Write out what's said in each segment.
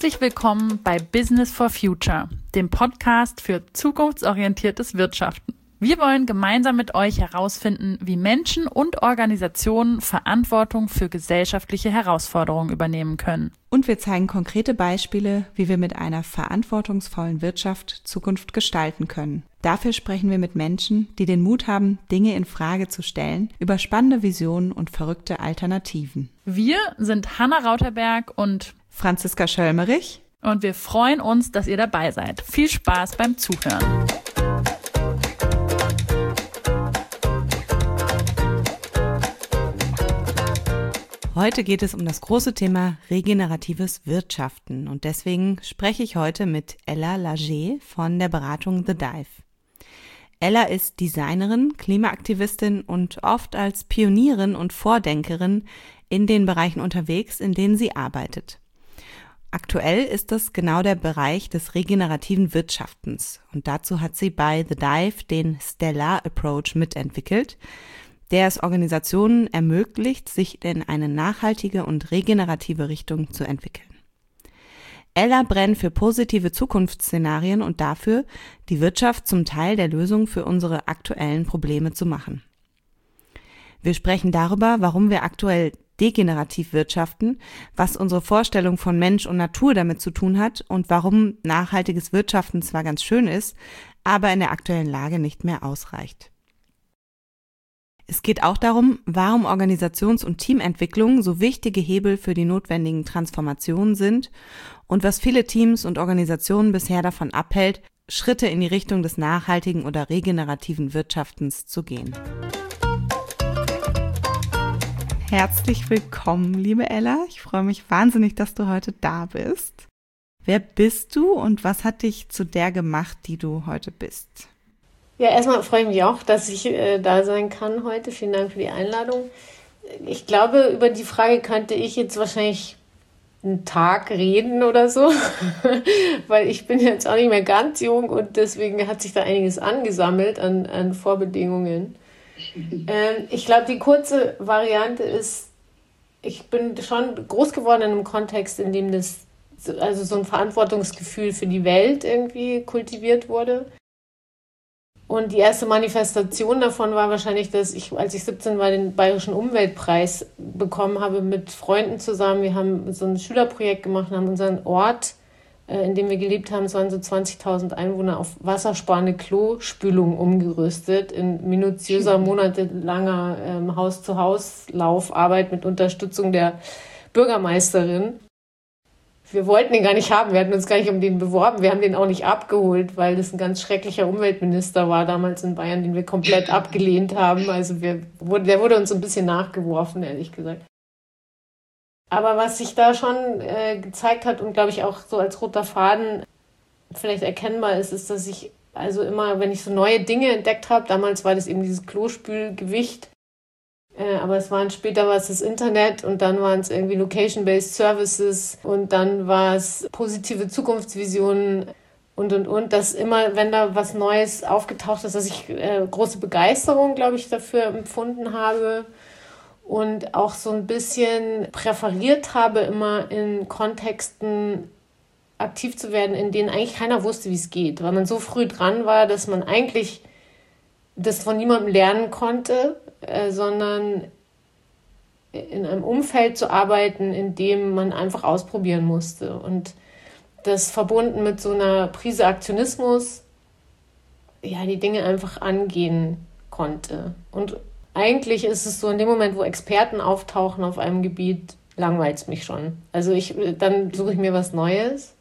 Herzlich willkommen bei Business for Future, dem Podcast für zukunftsorientiertes Wirtschaften. Wir wollen gemeinsam mit euch herausfinden, wie Menschen und Organisationen Verantwortung für gesellschaftliche Herausforderungen übernehmen können. Und wir zeigen konkrete Beispiele, wie wir mit einer verantwortungsvollen Wirtschaft Zukunft gestalten können. Dafür sprechen wir mit Menschen, die den Mut haben, Dinge in Frage zu stellen, über spannende Visionen und verrückte Alternativen. Wir sind Hanna Rauterberg und Franziska Schöllmerich. Und wir freuen uns, dass ihr dabei seid. Viel Spaß beim Zuhören. Heute geht es um das große Thema regeneratives Wirtschaften und deswegen spreche ich heute mit Ella Lager von der Beratung The Dive. Ella ist Designerin, Klimaaktivistin und oft als Pionierin und Vordenkerin in den Bereichen unterwegs, in denen sie arbeitet. Aktuell ist das genau der Bereich des regenerativen Wirtschaftens und dazu hat sie bei The Dive den Stellar Approach mitentwickelt, der es Organisationen ermöglicht, sich in eine nachhaltige und regenerative Richtung zu entwickeln. Ella brennt für positive Zukunftsszenarien und dafür, die Wirtschaft zum Teil der Lösung für unsere aktuellen Probleme zu machen. Wir sprechen darüber, warum wir aktuell degenerativ wirtschaften, was unsere Vorstellung von Mensch und Natur damit zu tun hat und warum nachhaltiges Wirtschaften zwar ganz schön ist, aber in der aktuellen Lage nicht mehr ausreicht. Es geht auch darum, warum Organisations- und Teamentwicklung so wichtige Hebel für die notwendigen Transformationen sind und was viele Teams und Organisationen bisher davon abhält, Schritte in die Richtung des nachhaltigen oder regenerativen Wirtschaftens zu gehen. Herzlich willkommen, liebe Ella. Ich freue mich wahnsinnig, dass du heute da bist. Wer bist du und was hat dich zu der gemacht, die du heute bist? Ja, erstmal freue ich mich auch, dass ich da sein kann heute. Vielen Dank für die Einladung. Ich glaube, über die Frage könnte ich jetzt wahrscheinlich einen Tag reden oder so, weil ich bin jetzt auch nicht mehr ganz jung und deswegen hat sich da einiges angesammelt an Vorbedingungen. Ich glaube, die kurze Variante ist, ich bin schon groß geworden in einem Kontext, in dem so ein Verantwortungsgefühl für die Welt irgendwie kultiviert wurde. Und die erste Manifestation davon war wahrscheinlich, dass ich, als ich 17 war, den Bayerischen Umweltpreis bekommen habe mit Freunden zusammen. Wir haben so ein Schülerprojekt gemacht und haben unseren Ort, in dem wir gelebt haben, es waren so 20.000 Einwohner, auf wassersparende Klospülung umgerüstet, in minutiöser, monatelanger Haus-zu-Haus-Laufarbeit mit Unterstützung der Bürgermeisterin. Wir wollten den gar nicht haben, wir hatten uns gar nicht um den beworben, wir haben den auch nicht abgeholt, weil das ein ganz schrecklicher Umweltminister war damals in Bayern, den wir komplett abgelehnt haben. Also der wurde uns ein bisschen nachgeworfen, ehrlich gesagt. Aber was sich da schon gezeigt hat und glaube ich auch so als roter Faden vielleicht erkennbar ist, dass ich also immer, wenn ich so neue Dinge entdeckt habe, damals war das eben dieses Klospülgewicht, aber später war es das Internet und dann waren es irgendwie Location-Based Services und dann war es positive Zukunftsvisionen und, dass immer, wenn da was Neues aufgetaucht ist, dass ich große Begeisterung, glaube ich, dafür empfunden habe und auch so ein bisschen präferiert habe, immer in Kontexten aktiv zu werden, in denen eigentlich keiner wusste, wie es geht, weil man so früh dran war, dass man eigentlich das von niemandem lernen konnte, sondern in einem Umfeld zu arbeiten, in dem man einfach ausprobieren musste. Und das verbunden mit so einer Prise Aktionismus, ja, die Dinge einfach angehen konnte. Und eigentlich ist es so, in dem Moment, wo Experten auftauchen auf einem Gebiet, langweilt es mich schon. Also dann suche ich mir was Neues.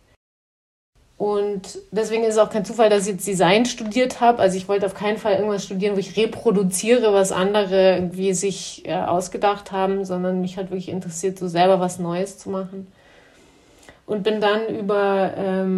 Und deswegen ist es auch kein Zufall, dass ich jetzt Design studiert habe. Also ich wollte auf keinen Fall irgendwas studieren, wo ich reproduziere, was andere irgendwie sich ausgedacht haben, sondern mich hat wirklich interessiert, so selber was Neues zu machen. Und bin dann über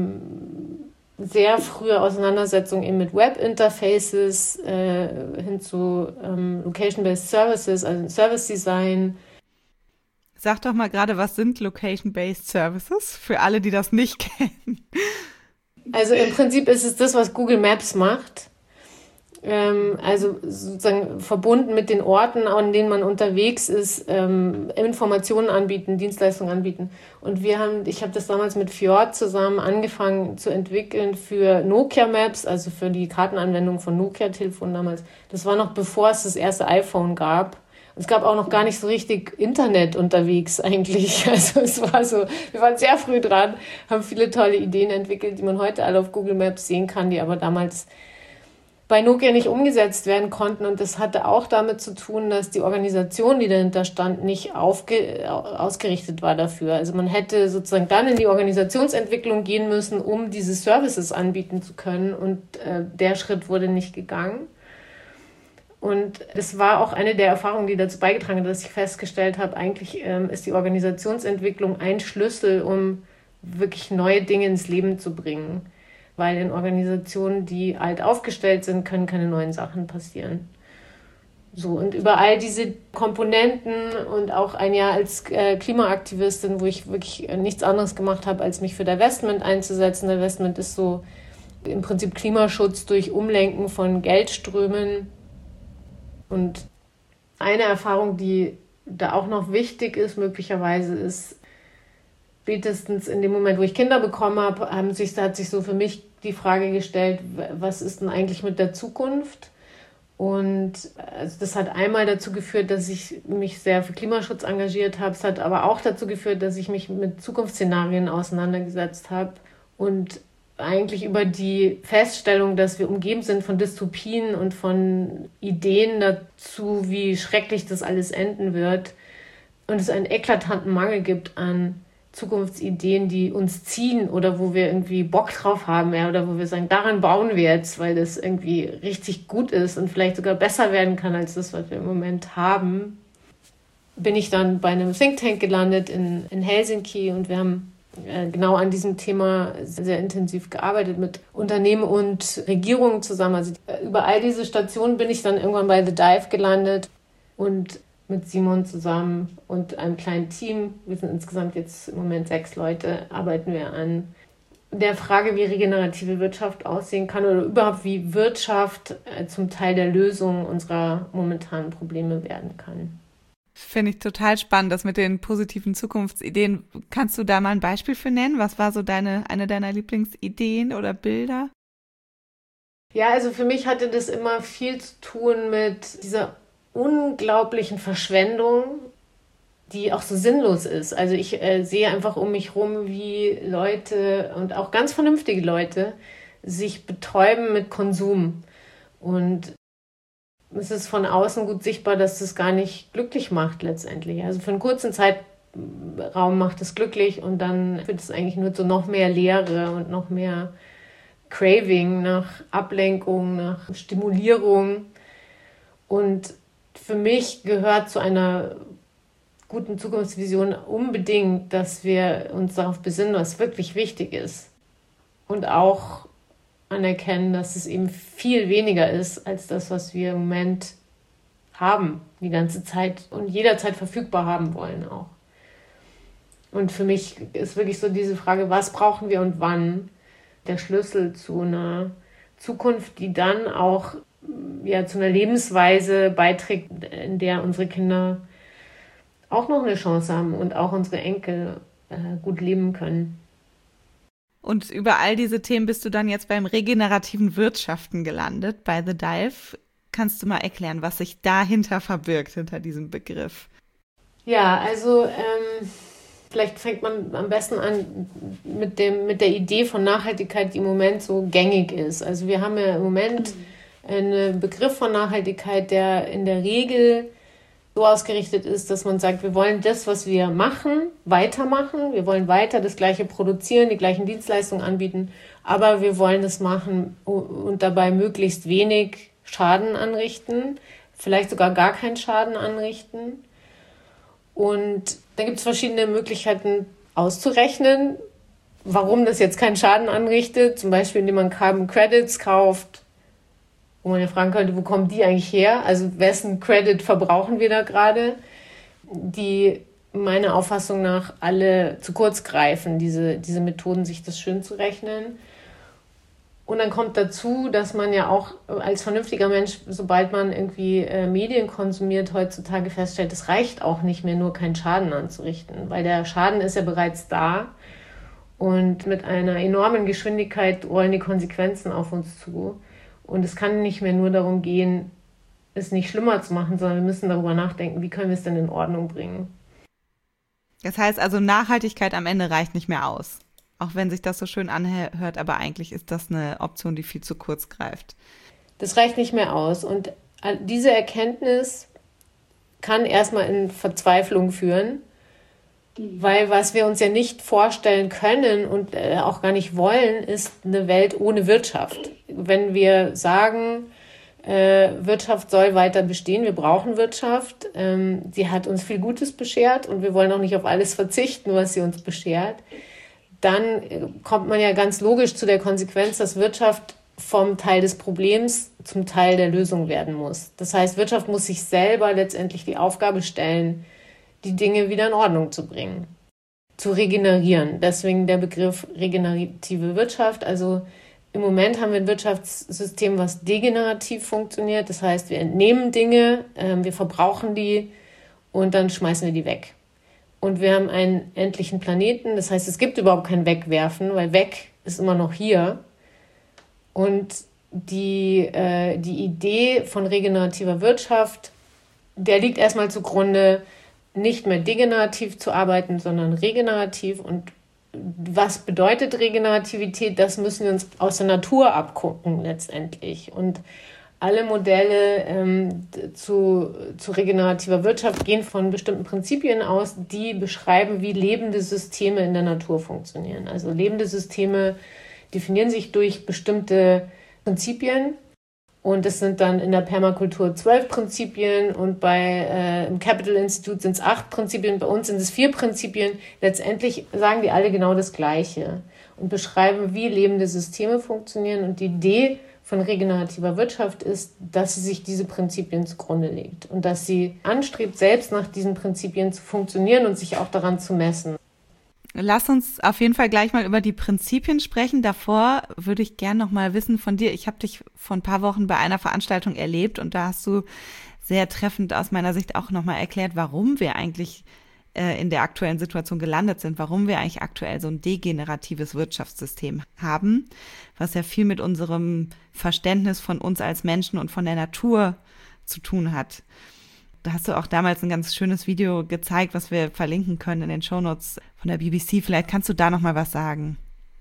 sehr frühe Auseinandersetzungen eben mit Web-Interfaces hin zu Location-Based Services, also Service Design. Sag doch mal gerade, was sind Location-Based Services für alle, die das nicht kennen? Also im Prinzip ist es das, was Google Maps macht. Also sozusagen verbunden mit den Orten, an denen man unterwegs ist, Informationen anbieten, Dienstleistungen anbieten. Und ich habe das damals mit Fjord zusammen angefangen zu entwickeln für Nokia Maps, also für die Kartenanwendung von Nokia-Telefonen damals. Das war noch bevor es das erste iPhone gab. Es gab auch noch gar nicht so richtig Internet unterwegs eigentlich. Also es war so, wir waren sehr früh dran, haben viele tolle Ideen entwickelt, die man heute alle auf Google Maps sehen kann, die aber damals bei Nokia nicht umgesetzt werden konnten. Und das hatte auch damit zu tun, dass die Organisation, die dahinter stand, nicht ausgerichtet war dafür. Also man hätte sozusagen dann in die Organisationsentwicklung gehen müssen, um diese Services anbieten zu können. Und der Schritt wurde nicht gegangen. Und das war auch eine der Erfahrungen, die dazu beigetragen hat, dass ich festgestellt habe, eigentlich ist die Organisationsentwicklung ein Schlüssel, um wirklich neue Dinge ins Leben zu bringen. Weil in Organisationen, die alt aufgestellt sind, können keine neuen Sachen passieren. So, und über all diese Komponenten und auch ein Jahr als Klimaaktivistin, wo ich wirklich nichts anderes gemacht habe, als mich für Divestment einzusetzen. Divestment ist so im Prinzip Klimaschutz durch Umlenken von Geldströmen. Und eine Erfahrung, die da auch noch wichtig ist, möglicherweise ist, spätestens in dem Moment, wo ich Kinder bekommen habe, hat sich so für mich die Frage gestellt, was ist denn eigentlich mit der Zukunft? Und also das hat einmal dazu geführt, dass ich mich sehr für Klimaschutz engagiert habe. Es hat aber auch dazu geführt, dass ich mich mit Zukunftsszenarien auseinandergesetzt habe und eigentlich über die Feststellung, dass wir umgeben sind von Dystopien und von Ideen dazu, wie schrecklich das alles enden wird und es einen eklatanten Mangel gibt an Zukunftsideen, die uns ziehen oder wo wir irgendwie Bock drauf haben, ja, oder wo wir sagen, daran bauen wir jetzt, weil das irgendwie richtig gut ist und vielleicht sogar besser werden kann als das, was wir im Moment haben, bin ich dann bei einem Think Tank gelandet in Helsinki und wir haben genau an diesem Thema sehr intensiv gearbeitet mit Unternehmen und Regierungen zusammen. Also über all diese Stationen bin ich dann irgendwann bei The Dive gelandet und mit Simon zusammen und einem kleinen Team, wir sind insgesamt jetzt im Moment 6 Leute, arbeiten wir an der Frage, wie regenerative Wirtschaft aussehen kann oder überhaupt wie Wirtschaft zum Teil der Lösung unserer momentanen Probleme werden kann. Finde ich total spannend, das mit den positiven Zukunftsideen. Kannst du da mal ein Beispiel für nennen? Was war so eine deiner Lieblingsideen oder Bilder? Ja, also für mich hatte das immer viel zu tun mit dieser unglaublichen Verschwendung, die auch so sinnlos ist. Also ich sehe einfach um mich rum, wie Leute und auch ganz vernünftige Leute sich betäuben mit Konsum. Und es ist von außen gut sichtbar, dass das gar nicht glücklich macht letztendlich. Also für einen kurzen Zeitraum macht es glücklich und dann wird es eigentlich nur zu noch mehr Leere und noch mehr Craving nach Ablenkung, nach Stimulierung. Und für mich gehört zu einer guten Zukunftsvision unbedingt, dass wir uns darauf besinnen, was wirklich wichtig ist. Und auch anerkennen, dass es eben viel weniger ist als das, was wir im Moment haben, die ganze Zeit und jederzeit verfügbar haben wollen auch. Und für mich ist wirklich so diese Frage, was brauchen wir und wann, der Schlüssel zu einer Zukunft, die dann auch zu einer Lebensweise beiträgt, in der unsere Kinder auch noch eine Chance haben und auch unsere Enkel gut leben können. Und über all diese Themen bist du dann jetzt beim regenerativen Wirtschaften gelandet, bei The Dive. Kannst du mal erklären, was sich dahinter verbirgt, hinter diesem Begriff? Ja, also vielleicht fängt man am besten an mit der Idee von Nachhaltigkeit, die im Moment so gängig ist. Also wir haben ja im Moment einen Begriff von Nachhaltigkeit, der in der Regel so ausgerichtet ist, dass man sagt, wir wollen das, was wir machen, weitermachen. Wir wollen weiter das Gleiche produzieren, die gleichen Dienstleistungen anbieten, aber wir wollen es machen und dabei möglichst wenig Schaden anrichten, vielleicht sogar gar keinen Schaden anrichten. Und da gibt es verschiedene Möglichkeiten auszurechnen, warum das jetzt keinen Schaden anrichtet, zum Beispiel indem man Carbon Credits kauft, wo man ja fragen könnte, wo kommen die eigentlich her? Also wessen Credit verbrauchen wir da gerade? Die meiner Auffassung nach alle zu kurz greifen, diese Methoden, sich das schön zu rechnen. Und dann kommt dazu, dass man ja auch als vernünftiger Mensch, sobald man irgendwie Medien konsumiert, heutzutage feststellt, es reicht auch nicht mehr, nur keinen Schaden anzurichten, weil der Schaden ist ja bereits da und mit einer enormen Geschwindigkeit rollen die Konsequenzen auf uns zu. Und es kann nicht mehr nur darum gehen, es nicht schlimmer zu machen, sondern wir müssen darüber nachdenken, wie können wir es denn in Ordnung bringen. Das heißt also, Nachhaltigkeit am Ende reicht nicht mehr aus. Auch wenn sich das so schön anhört, aber eigentlich ist das eine Option, die viel zu kurz greift. Das reicht nicht mehr aus. Und diese Erkenntnis kann erstmal in Verzweiflung führen, weil was wir uns ja nicht vorstellen können und auch gar nicht wollen, ist eine Welt ohne Wirtschaft. Wenn wir sagen, Wirtschaft soll weiter bestehen, wir brauchen Wirtschaft, sie hat uns viel Gutes beschert und wir wollen auch nicht auf alles verzichten, was sie uns beschert, dann kommt man ja ganz logisch zu der Konsequenz, dass Wirtschaft vom Teil des Problems zum Teil der Lösung werden muss. Das heißt, Wirtschaft muss sich selber letztendlich die Aufgabe stellen, die Dinge wieder in Ordnung zu bringen, zu regenerieren. Deswegen der Begriff regenerative Wirtschaft. Also im Moment haben wir ein Wirtschaftssystem, was degenerativ funktioniert. Das heißt, wir entnehmen Dinge, wir verbrauchen die und dann schmeißen wir die weg. Und wir haben einen endlichen Planeten. Das heißt, es gibt überhaupt kein Wegwerfen, weil weg ist immer noch hier. Und die Idee von regenerativer Wirtschaft, der liegt erstmal zugrunde, nicht mehr degenerativ zu arbeiten, sondern regenerativ. Und was bedeutet Regenerativität? Das müssen wir uns aus der Natur abgucken letztendlich. Und alle Modelle zu regenerativer Wirtschaft gehen von bestimmten Prinzipien aus, die beschreiben, wie lebende Systeme in der Natur funktionieren. Also lebende Systeme definieren sich durch bestimmte Prinzipien. Und es sind dann in der Permakultur 12 Prinzipien und im Capital Institute sind es 8 Prinzipien, bei uns sind es 4 Prinzipien. Letztendlich sagen die alle genau das Gleiche und beschreiben, wie lebende Systeme funktionieren. Und die Idee von regenerativer Wirtschaft ist, dass sie sich diese Prinzipien zugrunde legt und dass sie anstrebt, selbst nach diesen Prinzipien zu funktionieren und sich auch daran zu messen. Lass uns auf jeden Fall gleich mal über die Prinzipien sprechen. Davor würde ich gerne noch mal wissen von dir. Ich habe dich vor ein paar Wochen bei einer Veranstaltung erlebt und da hast du sehr treffend aus meiner Sicht auch noch mal erklärt, warum wir eigentlich in der aktuellen Situation gelandet sind, warum wir eigentlich aktuell so ein degeneratives Wirtschaftssystem haben, was ja viel mit unserem Verständnis von uns als Menschen und von der Natur zu tun hat. Da hast du auch damals ein ganz schönes Video gezeigt, was wir verlinken können in den Shownotes von der BBC. Vielleicht kannst du da noch mal was sagen.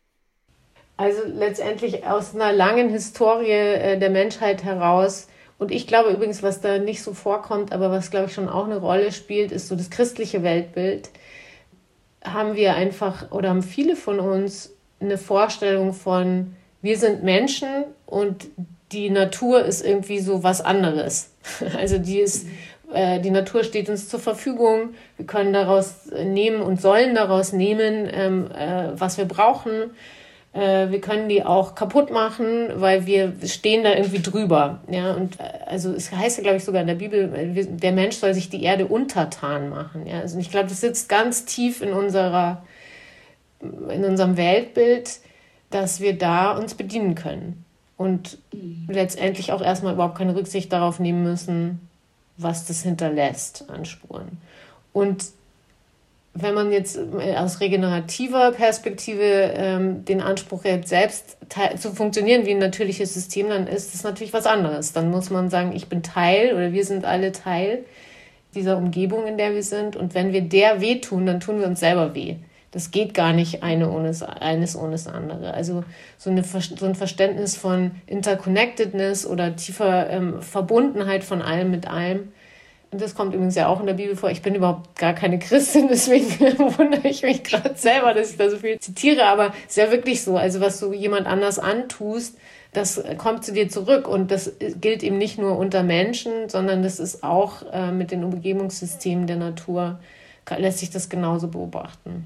Also letztendlich aus einer langen Historie der Menschheit heraus. Und ich glaube übrigens, was da nicht so vorkommt, aber was, glaube ich, schon auch eine Rolle spielt, ist so das christliche Weltbild. Haben wir einfach oder haben viele von uns eine Vorstellung von, wir sind Menschen und die Natur ist irgendwie so was anderes. Also die Natur steht uns zur Verfügung. Wir können daraus nehmen und sollen daraus nehmen, was wir brauchen. Wir können die auch kaputt machen, weil wir stehen da irgendwie drüber. Ja, und also es heißt ja, glaube ich, sogar in der Bibel, der Mensch soll sich die Erde untertan machen. Ja, also ich glaube, das sitzt ganz tief in unserem Weltbild, dass wir da uns bedienen können und letztendlich auch erstmal überhaupt keine Rücksicht darauf nehmen müssen, was das hinterlässt an Spuren. Und wenn man jetzt aus regenerativer Perspektive den Anspruch hat, selbst zu funktionieren wie ein natürliches System, dann ist das natürlich was anderes. Dann muss man sagen, ich bin Teil oder wir sind alle Teil dieser Umgebung, in der wir sind. Und wenn wir der wehtun, dann tun wir uns selber weh. Das geht gar nicht eines ohne das andere. Also so ein Verständnis von Interconnectedness oder tiefer Verbundenheit von allem mit allem. Und das kommt übrigens ja auch in der Bibel vor. Ich bin überhaupt gar keine Christin, deswegen wundere ich mich gerade selber, dass ich da so viel zitiere. Aber es ist ja wirklich so. Also was du jemand anders antust, das kommt zu dir zurück. Und das gilt eben nicht nur unter Menschen, sondern das ist auch mit den Umgebungssystemen der Natur, lässt sich das genauso beobachten.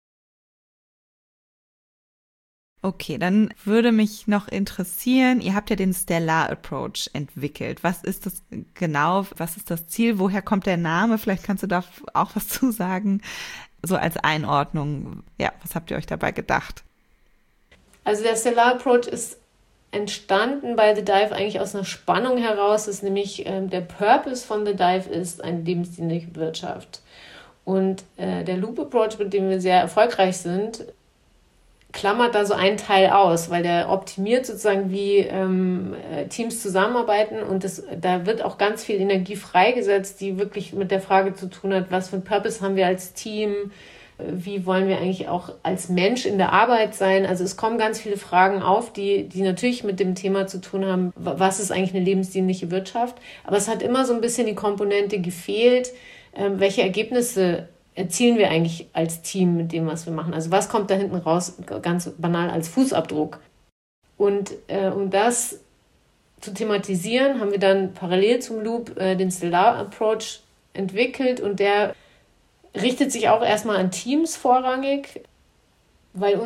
Okay, dann würde mich noch interessieren, ihr habt ja den Stellar Approach entwickelt. Was ist das genau? Was ist das Ziel? Woher kommt der Name? Vielleicht kannst du da auch was zu sagen, so als Einordnung. Ja, was habt ihr euch dabei gedacht? Also der Stellar Approach ist entstanden bei The Dive eigentlich aus einer Spannung heraus, dass nämlich der Purpose von The Dive ist eine lebensdienliche Wirtschaft. Und der Loop Approach, mit dem wir sehr erfolgreich sind, klammert da so einen Teil aus, weil der optimiert sozusagen, wie Teams zusammenarbeiten, und da wird auch ganz viel Energie freigesetzt, die wirklich mit der Frage zu tun hat, was für einen Purpose haben wir als Team, wie wollen wir eigentlich auch als Mensch in der Arbeit sein. Also es kommen ganz viele Fragen auf, die natürlich mit dem Thema zu tun haben, was ist eigentlich eine lebensdienliche Wirtschaft. Aber es hat immer so ein bisschen die Komponente gefehlt, welche Ergebnisse erzielen wir eigentlich als Team mit dem, was wir machen. Also was kommt da hinten raus, ganz banal als Fußabdruck. Und um das zu thematisieren, haben wir dann parallel zum Loop den Stellar Approach entwickelt, und der richtet sich auch erstmal an Teams vorrangig, weil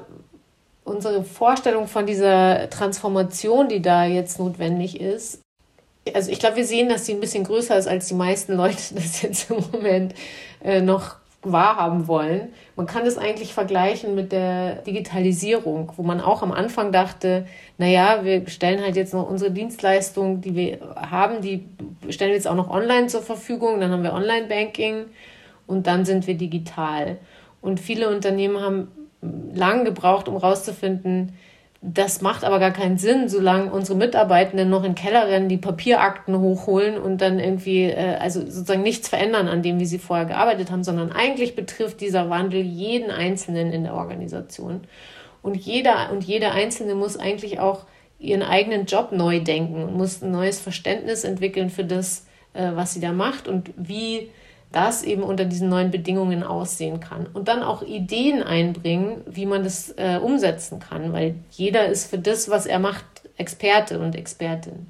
unsere Vorstellung von dieser Transformation, die da jetzt notwendig ist, also ich glaube, wir sehen, dass die ein bisschen größer ist, als die meisten Leute das jetzt im Moment noch wahrhaben wollen. Man kann das eigentlich vergleichen mit der Digitalisierung, wo man auch am Anfang dachte, naja, wir stellen halt jetzt noch unsere Dienstleistung, die wir haben, die stellen wir jetzt auch noch online zur Verfügung, dann haben wir Online-Banking und dann sind wir digital. Und viele Unternehmen haben lange gebraucht, um rauszufinden, das macht aber gar keinen Sinn, solange unsere Mitarbeitenden noch in den Keller rennen, die Papierakten hochholen und dann irgendwie also sozusagen nichts verändern an dem, wie sie vorher gearbeitet haben, sondern eigentlich betrifft dieser Wandel jeden Einzelnen in der Organisation. Und jede Einzelne muss eigentlich auch ihren eigenen Job neu denken und muss ein neues Verständnis entwickeln für das, was sie da macht und wie das eben unter diesen neuen Bedingungen aussehen kann. Und dann auch Ideen einbringen, wie man das umsetzen kann, weil jeder ist für das, was er macht, Experte und Expertin.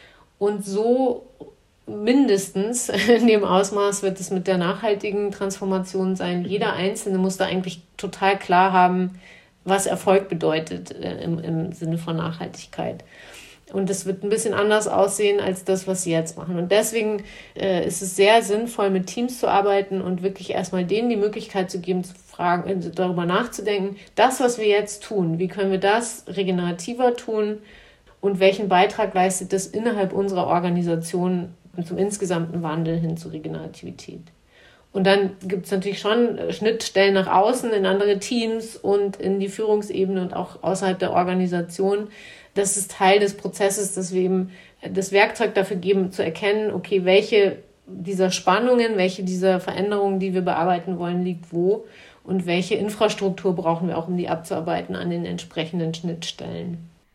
Und so mindestens in dem Ausmaß wird es mit der nachhaltigen Transformation sein. Jeder Einzelne muss da eigentlich total klar haben, was Erfolg bedeutet im Sinne von Nachhaltigkeit. Und es wird ein bisschen anders aussehen als das, was sie jetzt machen. Und deswegen ist es sehr sinnvoll, mit Teams zu arbeiten und wirklich erstmal denen die Möglichkeit zu geben, zu fragen, darüber nachzudenken, das, was wir jetzt tun, wie können wir das regenerativer tun und welchen Beitrag leistet das innerhalb unserer Organisation zum insgesamten Wandel hin zur Regenerativität. Und dann gibt es natürlich schon Schnittstellen nach außen in andere Teams und in die Führungsebene und auch außerhalb der Organisation. Das ist Teil des Prozesses, dass wir eben das Werkzeug dafür geben, zu erkennen, okay, welche dieser Spannungen, welche dieser Veränderungen, die wir bearbeiten wollen, liegt wo und welche Infrastruktur brauchen wir auch, um die abzuarbeiten an den entsprechenden Schnittstellen.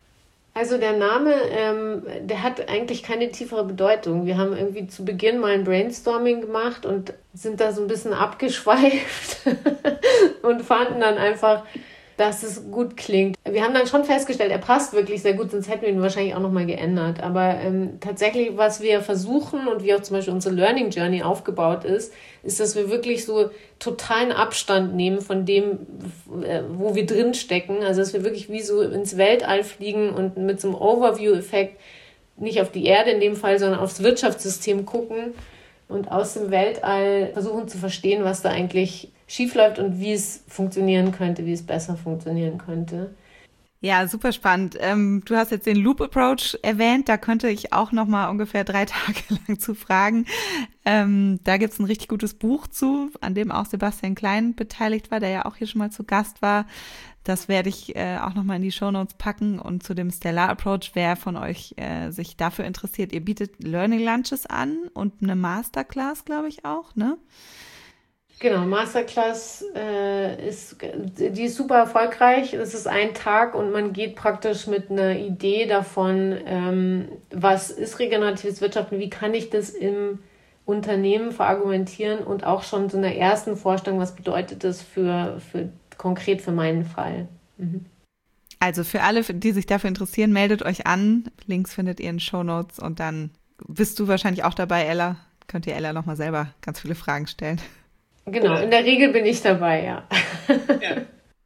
Also der Name, der hat eigentlich keine tiefere Bedeutung. Wir haben irgendwie zu Beginn mal ein Brainstorming gemacht und sind da so ein bisschen abgeschweift und fanden dann einfach, dass es gut klingt. Wir haben dann schon festgestellt, er passt wirklich sehr gut, sonst hätten wir ihn wahrscheinlich auch nochmal geändert. Aber tatsächlich, was wir versuchen und wie auch zum Beispiel unsere Learning Journey aufgebaut ist, dass wir wirklich so totalen Abstand nehmen von dem, wo wir drin stecken. Also dass wir wirklich wie so ins Weltall fliegen und mit so einem Overview-Effekt nicht auf die Erde in dem Fall, sondern aufs Wirtschaftssystem gucken und aus dem Weltall versuchen zu verstehen, was da eigentlich schiefläuft und wie es funktionieren könnte, wie es besser funktionieren könnte. Ja, super spannend. Du hast jetzt den Loop Approach erwähnt, da könnte ich auch noch mal ungefähr 3 Tage lang zu fragen. Da gibt's ein richtig gutes Buch zu, an dem auch Sebastian Klein beteiligt war, der ja auch hier schon mal zu Gast war. Das werde ich auch noch mal in die Shownotes packen. Und zu dem Stellar Approach, wer von euch sich dafür interessiert, ihr bietet Learning Lunches an und eine Masterclass, glaube ich auch, ne? Genau, Masterclass die ist super erfolgreich. Es ist ein Tag und man geht praktisch mit einer Idee davon, was ist regeneratives Wirtschaften, wie kann ich das im Unternehmen verargumentieren und auch schon so einer ersten Vorstellung, was bedeutet das konkret für meinen Fall. Mhm. Also für alle, die sich dafür interessieren, meldet euch an. Links findet ihr in Shownotes und dann bist du wahrscheinlich auch dabei, Ella. Könnt ihr Ella nochmal selber ganz viele Fragen stellen. Genau, in der Regel bin ich dabei, ja. Ja.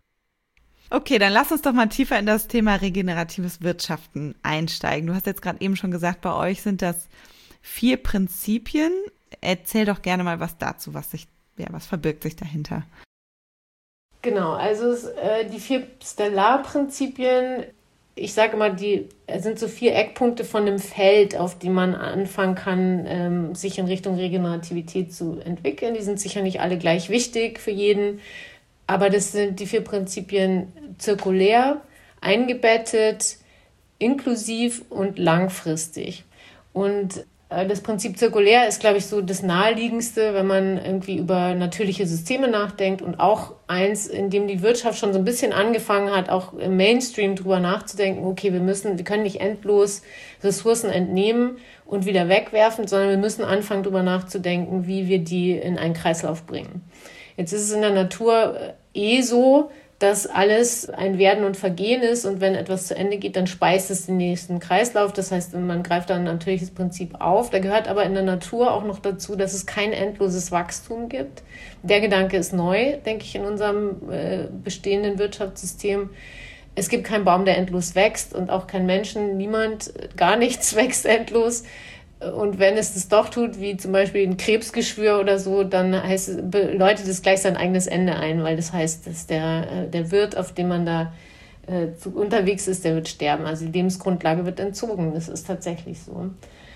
Okay, dann lass uns doch mal tiefer in das Thema regeneratives Wirtschaften einsteigen. Du hast jetzt gerade eben schon gesagt, bei euch sind das 4 Prinzipien. Erzähl doch gerne mal was dazu, was verbirgt sich dahinter? Genau, also die 4 Stellar-Prinzipien, ich sage immer, es sind so 4 Eckpunkte von einem Feld, auf die man anfangen kann, sich in Richtung Regenerativität zu entwickeln. Die sind sicher nicht alle gleich wichtig für jeden, aber das sind die 4 Prinzipien: zirkulär, eingebettet, inklusiv und langfristig. Und das Prinzip zirkulär ist, glaube ich, so das Naheliegendste, wenn man irgendwie über natürliche Systeme nachdenkt und auch eins, in dem die Wirtschaft schon so ein bisschen angefangen hat, auch im Mainstream drüber nachzudenken, okay, wir können nicht endlos Ressourcen entnehmen und wieder wegwerfen, sondern wir müssen anfangen, drüber nachzudenken, wie wir die in einen Kreislauf bringen. Jetzt ist es in der Natur so, dass alles ein Werden und Vergehen ist und wenn etwas zu Ende geht, dann speist es den nächsten Kreislauf. Das heißt, man greift dann ein natürliches Prinzip auf. Da gehört aber in der Natur auch noch dazu, dass es kein endloses Wachstum gibt. Der Gedanke ist neu, denke ich, in unserem bestehenden Wirtschaftssystem. Es gibt keinen Baum, der endlos wächst und auch kein Menschen, niemand, gar nichts wächst endlos. Und wenn es das doch tut, wie zum Beispiel ein Krebsgeschwür oder so, dann läutet es gleich sein eigenes Ende ein, weil das heißt, dass der Wirt, auf dem man da unterwegs ist, der wird sterben. Also die Lebensgrundlage wird entzogen. Das ist tatsächlich so.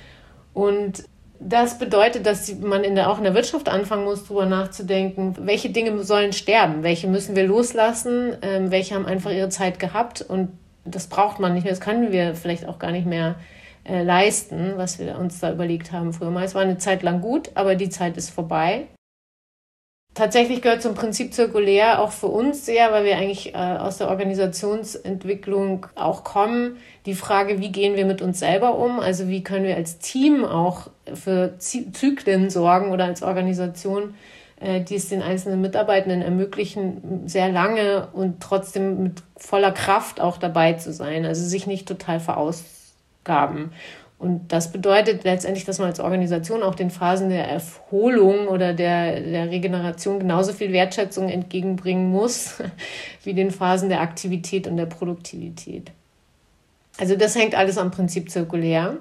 Und das bedeutet, dass man auch in der Wirtschaft anfangen muss, darüber nachzudenken, welche Dinge sollen sterben, welche müssen wir loslassen, welche haben einfach ihre Zeit gehabt und das braucht man nicht mehr, das können wir vielleicht auch gar nicht mehr leisten, was wir uns da überlegt haben früher mal. Es war eine Zeit lang gut, aber die Zeit ist vorbei. Tatsächlich gehört zum Prinzip zirkulär auch für uns sehr, weil wir eigentlich aus der Organisationsentwicklung auch kommen, die Frage, wie gehen wir mit uns selber um? Also wie können wir als Team auch für Zyklen sorgen oder als Organisation, die es den einzelnen Mitarbeitenden ermöglichen, sehr lange und trotzdem mit voller Kraft auch dabei zu sein, also sich nicht total verausgaben. Und das bedeutet letztendlich, dass man als Organisation auch den Phasen der Erholung oder der Regeneration genauso viel Wertschätzung entgegenbringen muss, wie den Phasen der Aktivität und der Produktivität. Also das hängt alles am Prinzip zirkulär.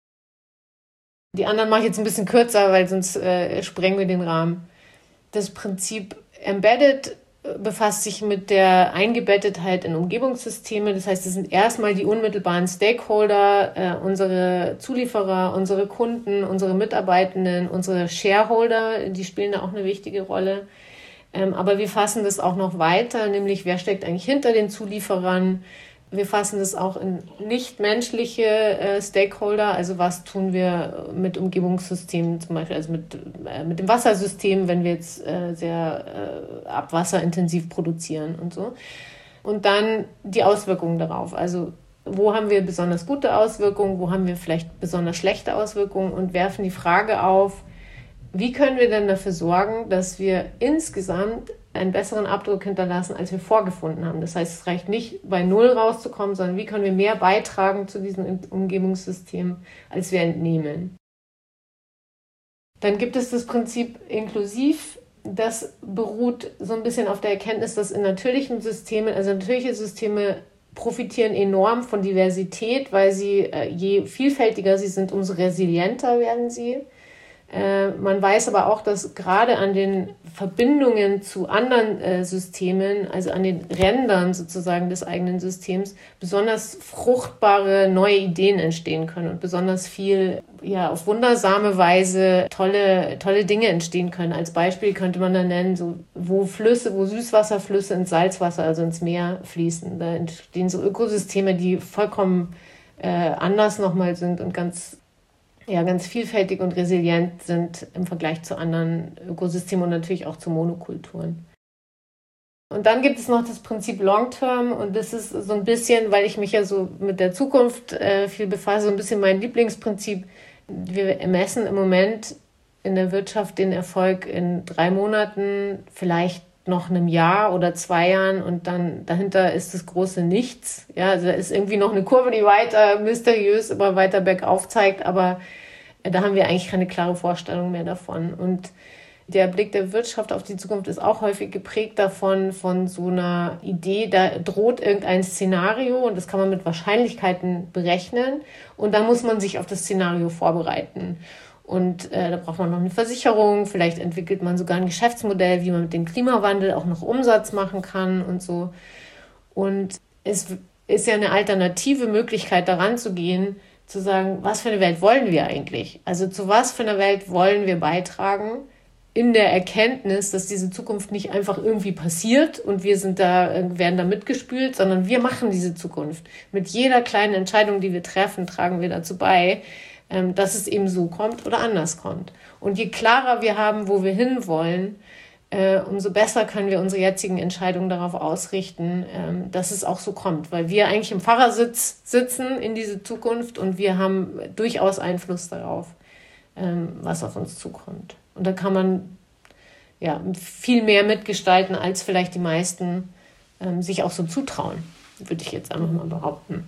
Die anderen mache ich jetzt ein bisschen kürzer, weil sonst sprengen wir den Rahmen. Das Prinzip Embedded befasst sich mit der Eingebettetheit in Umgebungssysteme. Das heißt, es sind erstmal die unmittelbaren Stakeholder, unsere Zulieferer, unsere Kunden, unsere Mitarbeitenden, unsere Shareholder, die spielen da auch eine wichtige Rolle. Aber wir fassen das auch noch weiter, nämlich wer steckt eigentlich hinter den Zulieferern. Wir fassen das auch in nichtmenschliche Stakeholder, also was tun wir mit Umgebungssystemen, zum Beispiel also mit dem Wassersystem, wenn wir jetzt sehr abwasserintensiv produzieren und so. Und dann die Auswirkungen darauf, also wo haben wir besonders gute Auswirkungen, wo haben wir vielleicht besonders schlechte Auswirkungen und werfen die Frage auf, wie können wir denn dafür sorgen, dass wir insgesamt einen besseren Abdruck hinterlassen, als wir vorgefunden haben. Das heißt, es reicht nicht, bei Null rauszukommen, sondern wie können wir mehr beitragen zu diesem Umgebungssystem, als wir entnehmen. Dann gibt es das Prinzip inklusiv. Das beruht so ein bisschen auf der Erkenntnis, dass in natürlichen Systemen, also natürliche Systeme profitieren enorm von Diversität, weil sie, je vielfältiger sie sind, umso resilienter werden sie. Man weiß aber auch, dass gerade an den Verbindungen zu anderen Systemen, also an den Rändern sozusagen des eigenen Systems, besonders fruchtbare neue Ideen entstehen können und besonders viel, ja, auf wundersame Weise tolle Dinge entstehen können. Als Beispiel könnte man dann nennen, so, wo Süßwasserflüsse ins Salzwasser, also ins Meer fließen. Da entstehen so Ökosysteme, die vollkommen anders nochmal sind und ganz vielfältig und resilient sind im Vergleich zu anderen Ökosystemen und natürlich auch zu Monokulturen. Und dann gibt es noch das Prinzip Long-Term und das ist so ein bisschen, weil ich mich ja so mit der Zukunft viel befasse, so ein bisschen mein Lieblingsprinzip. Wir messen im Moment in der Wirtschaft den Erfolg in 3 Monaten, vielleicht noch einem Jahr oder 2 Jahren und dann dahinter ist das große Nichts. Ja, also da ist irgendwie noch eine Kurve, die weiter mysteriös immer weiter bergauf zeigt, aber da haben wir eigentlich keine klare Vorstellung mehr davon. Und der Blick der Wirtschaft auf die Zukunft ist auch häufig geprägt davon, von so einer Idee, da droht irgendein Szenario und das kann man mit Wahrscheinlichkeiten berechnen und dann muss man sich auf das Szenario vorbereiten. Und da braucht man noch eine Versicherung, vielleicht entwickelt man sogar ein Geschäftsmodell, wie man mit dem Klimawandel auch noch Umsatz machen kann und so. Und es ist ja eine alternative Möglichkeit, daran zu gehen, zu sagen, was für eine Welt wollen wir eigentlich? Also zu was für einer Welt wollen wir beitragen, in der Erkenntnis, dass diese Zukunft nicht einfach irgendwie passiert und wir werden da mitgespült, sondern wir machen diese Zukunft. Mit jeder kleinen Entscheidung, die wir treffen, tragen wir dazu bei, dass es eben so kommt oder anders kommt. Und je klarer wir haben, wo wir hinwollen, umso besser können wir unsere jetzigen Entscheidungen darauf ausrichten, dass es auch so kommt. Weil wir eigentlich im Fahrersitz sitzen in diese Zukunft und wir haben durchaus Einfluss darauf, was auf uns zukommt. Und da kann man viel mehr mitgestalten, als vielleicht die meisten sich auch so zutrauen, würde ich jetzt einfach mal behaupten.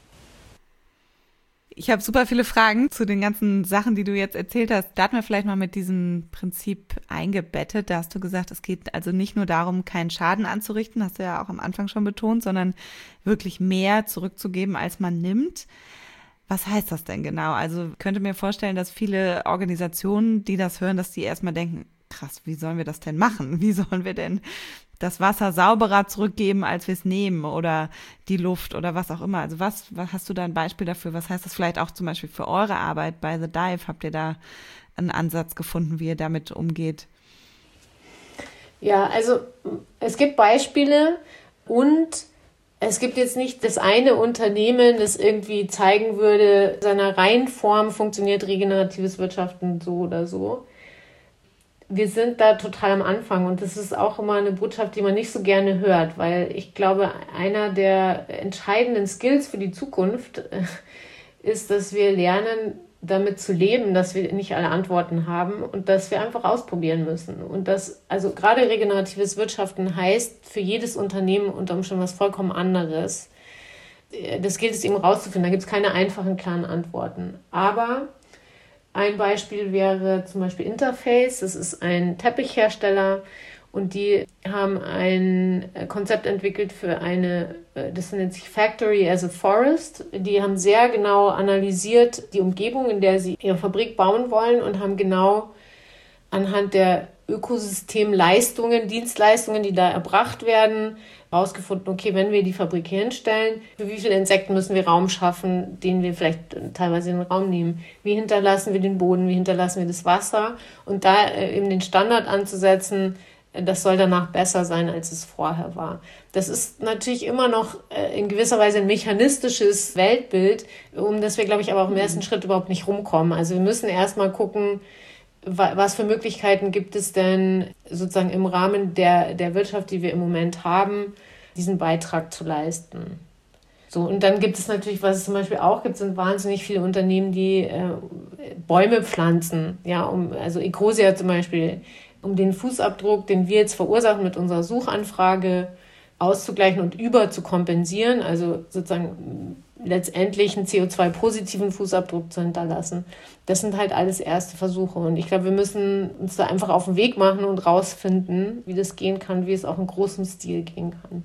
Ich habe super viele Fragen zu den ganzen Sachen, die du jetzt erzählt hast. Da hatten wir vielleicht mal mit diesem Prinzip eingebettet. Da hast du gesagt, es geht also nicht nur darum, keinen Schaden anzurichten, hast du ja auch am Anfang schon betont, sondern wirklich mehr zurückzugeben, als man nimmt. Was heißt das denn genau? Also ich könnte mir vorstellen, dass viele Organisationen, die das hören, dass die erstmal denken, krass, wie sollen wir das denn machen? Wie sollen wir denn das Wasser sauberer zurückgeben, als wir es nehmen, oder die Luft oder was auch immer? Also was hast du da ein Beispiel dafür? Was heißt das vielleicht auch zum Beispiel für eure Arbeit bei The Dive? Habt ihr da einen Ansatz gefunden, wie ihr damit umgeht? Ja, also es gibt Beispiele und es gibt jetzt nicht das eine Unternehmen, das irgendwie zeigen würde, in seiner Reihenform funktioniert regeneratives Wirtschaften so oder so. Wir sind da total am Anfang und das ist auch immer eine Botschaft, die man nicht so gerne hört, weil ich glaube, einer der entscheidenden Skills für die Zukunft ist, dass wir lernen, damit zu leben, dass wir nicht alle Antworten haben und dass wir einfach ausprobieren müssen. Und das, also gerade regeneratives Wirtschaften heißt für jedes Unternehmen unter Umständen was vollkommen anderes. Das gilt es eben rauszufinden, da gibt es keine einfachen, klaren Antworten. Aber ein Beispiel wäre zum Beispiel Interface, das ist ein Teppichhersteller und die haben ein Konzept entwickelt für das nennt sich Factory as a Forest. Die haben sehr genau analysiert die Umgebung, in der sie ihre Fabrik bauen wollen und haben genau anhand der Ökosystemleistungen, Dienstleistungen, die da erbracht werden, herausgefunden, okay, wenn wir die Fabrik hinstellen, für wie viele Insekten müssen wir Raum schaffen, den wir vielleicht teilweise in den Raum nehmen? Wie hinterlassen wir den Boden? Wie hinterlassen wir das Wasser? Und da eben den Standard anzusetzen, das soll danach besser sein, als es vorher war. Das ist natürlich immer noch in gewisser Weise ein mechanistisches Weltbild, um das wir, glaube ich, aber auch im ersten Schritt überhaupt nicht rumkommen. Also wir müssen erstmal gucken, was für Möglichkeiten gibt es denn sozusagen im Rahmen der Wirtschaft, die wir im Moment haben, diesen Beitrag zu leisten. So, und dann gibt es natürlich, was es zum Beispiel auch gibt, sind wahnsinnig viele Unternehmen, die Bäume pflanzen. Ja, also Ecosia zum Beispiel, um den Fußabdruck, den wir jetzt verursachen mit unserer Suchanfrage, auszugleichen und zu kompensieren, also sozusagen letztendlich einen CO2-positiven Fußabdruck zu hinterlassen. Das sind halt alles erste Versuche. Und ich glaube, wir müssen uns da einfach auf den Weg machen und rausfinden, wie das gehen kann, wie es auch in großem Stil gehen kann.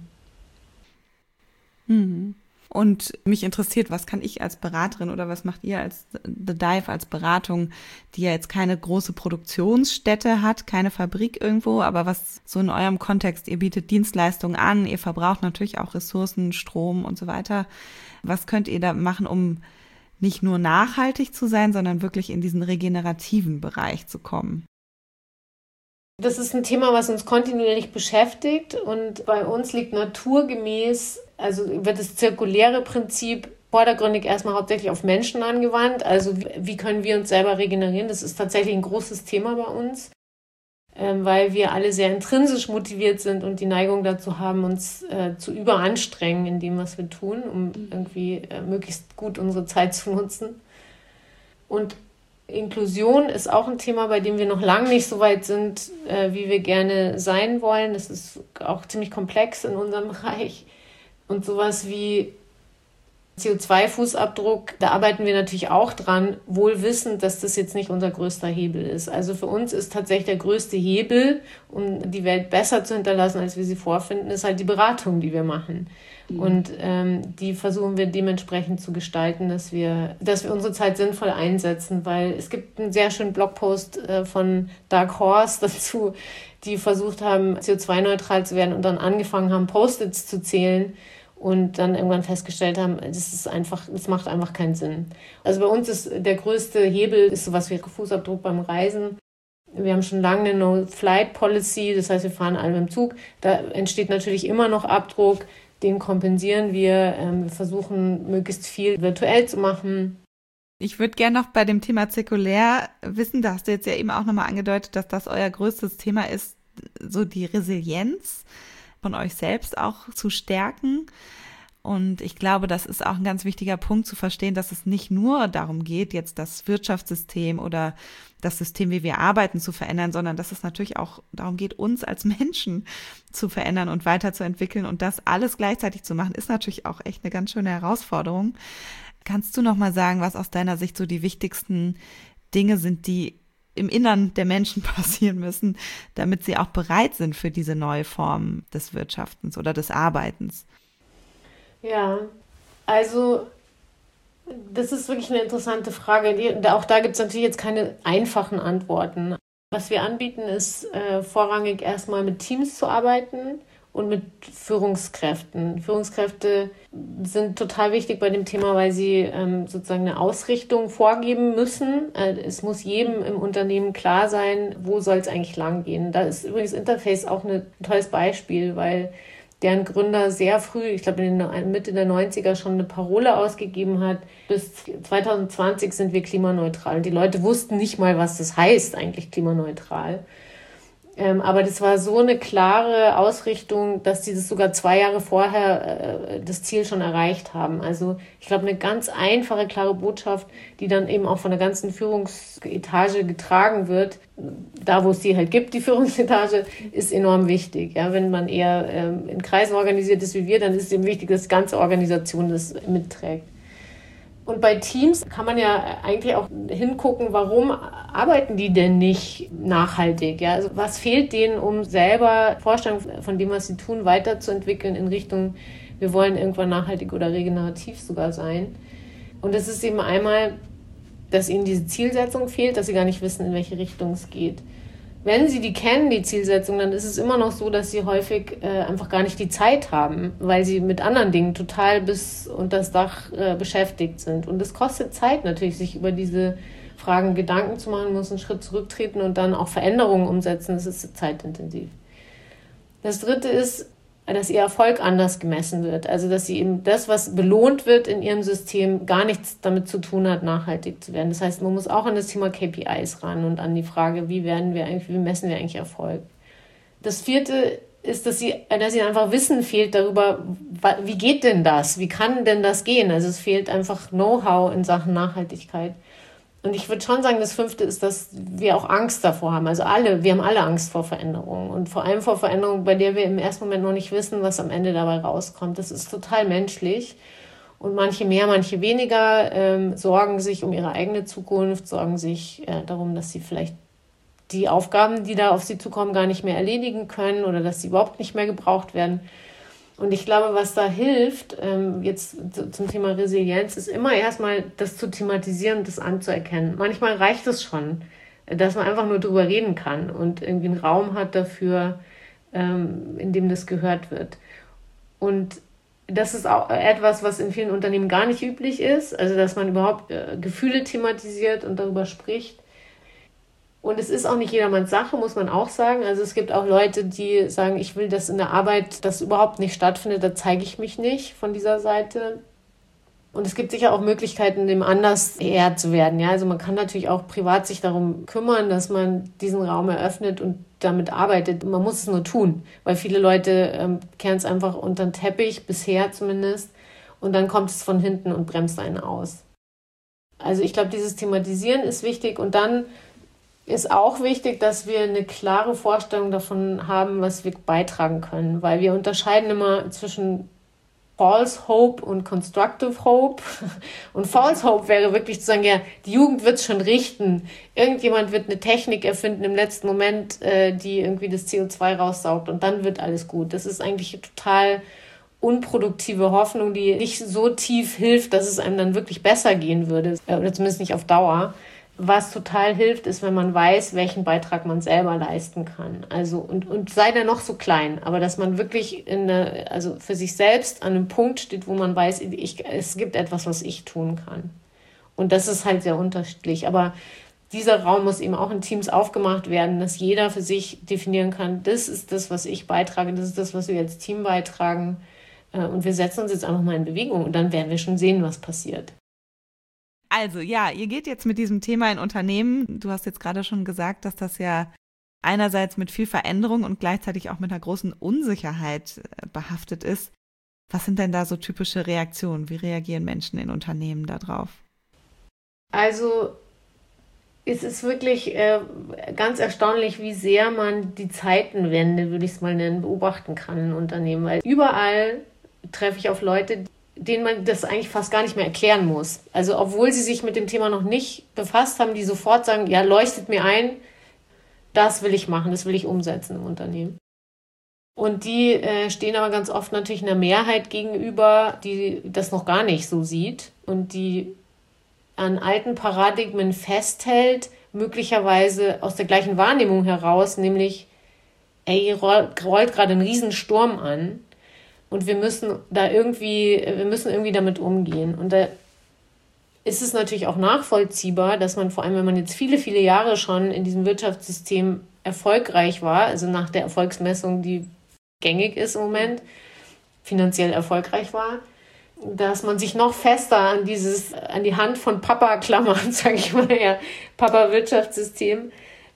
Mhm. Und mich interessiert, was kann ich als Beraterin oder was macht ihr als The Dive, als Beratung, die ja jetzt keine große Produktionsstätte hat, keine Fabrik irgendwo, aber was so in eurem Kontext, ihr bietet Dienstleistungen an, ihr verbraucht natürlich auch Ressourcen, Strom und so weiter. Was könnt ihr da machen, um nicht nur nachhaltig zu sein, sondern wirklich in diesen regenerativen Bereich zu kommen? Das ist ein Thema, was uns kontinuierlich beschäftigt und bei uns liegt naturgemäß, also wird das zirkuläre Prinzip vordergründig erstmal hauptsächlich auf Menschen angewandt. Also wie können wir uns selber regenerieren? Das ist tatsächlich ein großes Thema bei uns, weil wir alle sehr intrinsisch motiviert sind und die Neigung dazu haben, uns zu überanstrengen in dem, was wir tun, um irgendwie möglichst gut unsere Zeit zu nutzen. Und Inklusion ist auch ein Thema, bei dem wir noch lange nicht so weit sind, wie wir gerne sein wollen. Das ist auch ziemlich komplex in unserem Bereich. Und sowas wie CO2-Fußabdruck, da arbeiten wir natürlich auch dran, wohl wissend, dass das jetzt nicht unser größter Hebel ist. Also für uns ist tatsächlich der größte Hebel, um die Welt besser zu hinterlassen, als wir sie vorfinden, ist halt die Beratung, die wir machen. Und die versuchen wir dementsprechend zu gestalten, dass wir unsere Zeit sinnvoll einsetzen, weil es gibt einen sehr schönen Blogpost von Dark Horse dazu, die versucht haben, CO2-neutral zu werden und dann angefangen haben, Post-its zu zählen und dann irgendwann festgestellt haben, das macht einfach keinen Sinn. Also bei uns ist der größte Hebel ist sowas wie Fußabdruck beim Reisen. Wir haben schon lange eine No-Flight-Policy, das heißt, wir fahren alle im Zug. Da entsteht natürlich immer noch Abdruck, den kompensieren wir. Wir versuchen, möglichst viel virtuell zu machen. Ich würde gerne noch bei dem Thema zirkulär wissen, da hast du jetzt ja eben auch nochmal angedeutet, dass das euer größtes Thema ist, so die Resilienz von euch selbst auch zu stärken. Und ich glaube, das ist auch ein ganz wichtiger Punkt zu verstehen, dass es nicht nur darum geht, jetzt das Wirtschaftssystem oder das System, wie wir arbeiten, zu verändern, sondern dass es natürlich auch darum geht, uns als Menschen zu verändern und weiterzuentwickeln. Und das alles gleichzeitig zu machen, ist natürlich auch echt eine ganz schöne Herausforderung. Kannst du noch mal sagen, was aus deiner Sicht so die wichtigsten Dinge sind, die im Innern der Menschen passieren müssen, damit sie auch bereit sind für diese neue Form des Wirtschaftens oder des Arbeitens? Ja, also das ist wirklich eine interessante Frage. Auch da gibt es natürlich jetzt keine einfachen Antworten. Was wir anbieten, ist vorrangig erstmal mit Teams zu arbeiten und mit Führungskräften. Führungskräfte sind total wichtig bei dem Thema, weil sie sozusagen eine Ausrichtung vorgeben müssen. Es muss jedem im Unternehmen klar sein, wo soll es eigentlich lang gehen. Da ist übrigens Interface auch ein tolles Beispiel, weil deren Gründer sehr früh, ich glaube in Mitte der 90er schon eine Parole ausgegeben hat, bis 2020 sind wir klimaneutral. Und die Leute wussten nicht mal, was das heißt eigentlich klimaneutral. Aber das war so eine klare Ausrichtung, dass die das sogar 2 Jahre vorher das Ziel schon erreicht haben. Also ich glaube, eine ganz einfache, klare Botschaft, die dann eben auch von der ganzen Führungsetage getragen wird, da wo es die halt gibt, die Führungsetage, ist enorm wichtig. Ja, wenn man eher in Kreisen organisiert ist wie wir, dann ist es eben wichtig, dass die ganze Organisation das mitträgt. Und bei Teams kann man ja eigentlich auch hingucken, warum arbeiten die denn nicht nachhaltig? Ja? Also was fehlt denen, um selber Vorstellungen von dem, was sie tun, weiterzuentwickeln in Richtung, wir wollen irgendwann nachhaltig oder regenerativ sogar sein. Und das ist eben einmal, dass ihnen diese Zielsetzung fehlt, dass sie gar nicht wissen, in welche Richtung es geht. Wenn sie die kennen, die Zielsetzung, dann ist es immer noch so, dass sie häufig einfach gar nicht die Zeit haben, weil sie mit anderen Dingen total bis unter das Dach beschäftigt sind. Und es kostet Zeit natürlich, sich über diese Fragen Gedanken zu machen, muss einen Schritt zurücktreten und dann auch Veränderungen umsetzen. Das ist zeitintensiv. Das Dritte ist, dass ihr Erfolg anders gemessen wird. Also dass sie eben das, was belohnt wird in ihrem System, gar nichts damit zu tun hat, nachhaltig zu werden. Das heißt, man muss auch an das Thema KPIs ran und an die Frage, wie messen wir eigentlich Erfolg. Das Vierte ist, dass ihnen einfach Wissen fehlt darüber, wie geht denn das? Wie kann denn das gehen? Also es fehlt einfach Know-how in Sachen Nachhaltigkeit. Und ich würde schon sagen, das Fünfte ist, dass wir auch Angst davor haben. Also wir haben alle Angst vor Veränderungen. Und vor allem vor Veränderungen, bei der wir im ersten Moment noch nicht wissen, was am Ende dabei rauskommt. Das ist total menschlich. Und manche mehr, manche weniger sorgen sich um ihre eigene Zukunft, sorgen sich darum, dass sie vielleicht die Aufgaben, die da auf sie zukommen, gar nicht mehr erledigen können oder dass sie überhaupt nicht mehr gebraucht werden. Und ich glaube, was da hilft, jetzt zum Thema Resilienz, ist immer erstmal das zu thematisieren und das anzuerkennen. Manchmal reicht es schon, dass man einfach nur drüber reden kann und irgendwie einen Raum hat dafür, in dem das gehört wird. Und das ist auch etwas, was in vielen Unternehmen gar nicht üblich ist, also dass man überhaupt Gefühle thematisiert und darüber spricht. Und es ist auch nicht jedermanns Sache, muss man auch sagen. Also es gibt auch Leute, die sagen, ich will, dass in der Arbeit das überhaupt nicht stattfindet, da zeige ich mich nicht von dieser Seite. Und es gibt sicher auch Möglichkeiten, dem anders Herr zu werden. Ja? Also man kann natürlich auch privat sich darum kümmern, dass man diesen Raum eröffnet und damit arbeitet. Man muss es nur tun, weil viele Leute kehren es einfach unter den Teppich, bisher zumindest. Und dann kommt es von hinten und bremst einen aus. Also ich glaube, dieses Thematisieren ist wichtig und dann ist auch wichtig, dass wir eine klare Vorstellung davon haben, was wir beitragen können, weil wir unterscheiden immer zwischen False Hope und Constructive Hope. Und False Hope wäre wirklich zu sagen, ja, die Jugend wird es schon richten. Irgendjemand wird eine Technik erfinden im letzten Moment, die irgendwie das CO2 raussaugt und dann wird alles gut. Das ist eigentlich eine total unproduktive Hoffnung, die nicht so tief hilft, dass es einem dann wirklich besser gehen würde, oder zumindest nicht auf Dauer. was total hilft, ist, wenn man weiß, welchen Beitrag man selber leisten kann. Also, und sei der noch so klein, aber dass man wirklich also für sich selbst an einem Punkt steht, wo man weiß, es gibt etwas, was ich tun kann. Und das ist halt sehr unterschiedlich. Aber dieser Raum muss eben auch in Teams aufgemacht werden, dass jeder für sich definieren kann, das ist das, was ich beitrage, das ist das, was wir als Team beitragen. Und wir setzen uns jetzt einfach mal in Bewegung und dann werden wir schon sehen, was passiert. Also ja, ihr geht jetzt mit diesem Thema in Unternehmen. Du hast jetzt gerade schon gesagt, dass das ja einerseits mit viel Veränderung und gleichzeitig auch mit einer großen Unsicherheit behaftet ist. Was sind denn da so typische Reaktionen? Wie reagieren Menschen in Unternehmen darauf? Also es ist wirklich ganz erstaunlich, wie sehr man die Zeitenwende, würde ich es mal nennen, beobachten kann in Unternehmen. Weil überall treffe ich auf Leute, denen man das eigentlich fast gar nicht mehr erklären muss. Also obwohl sie sich mit dem Thema noch nicht befasst haben, die sofort sagen, ja, leuchtet mir ein, das will ich machen, das will ich umsetzen im Unternehmen. Und die stehen aber ganz oft natürlich einer Mehrheit gegenüber, die das noch gar nicht so sieht und die an alten Paradigmen festhält, möglicherweise aus der gleichen Wahrnehmung heraus, nämlich, rollt gerade ein Riesensturm an. Und wir müssen irgendwie damit umgehen. Und da ist es natürlich auch nachvollziehbar, dass man vor allem, wenn man jetzt viele, viele Jahre schon in diesem Wirtschaftssystem erfolgreich war, also nach der Erfolgsmessung, die gängig ist im Moment, finanziell erfolgreich war, dass man sich noch fester an die Hand von Papa klammert, sage ich mal, ja, Papa-Wirtschaftssystem,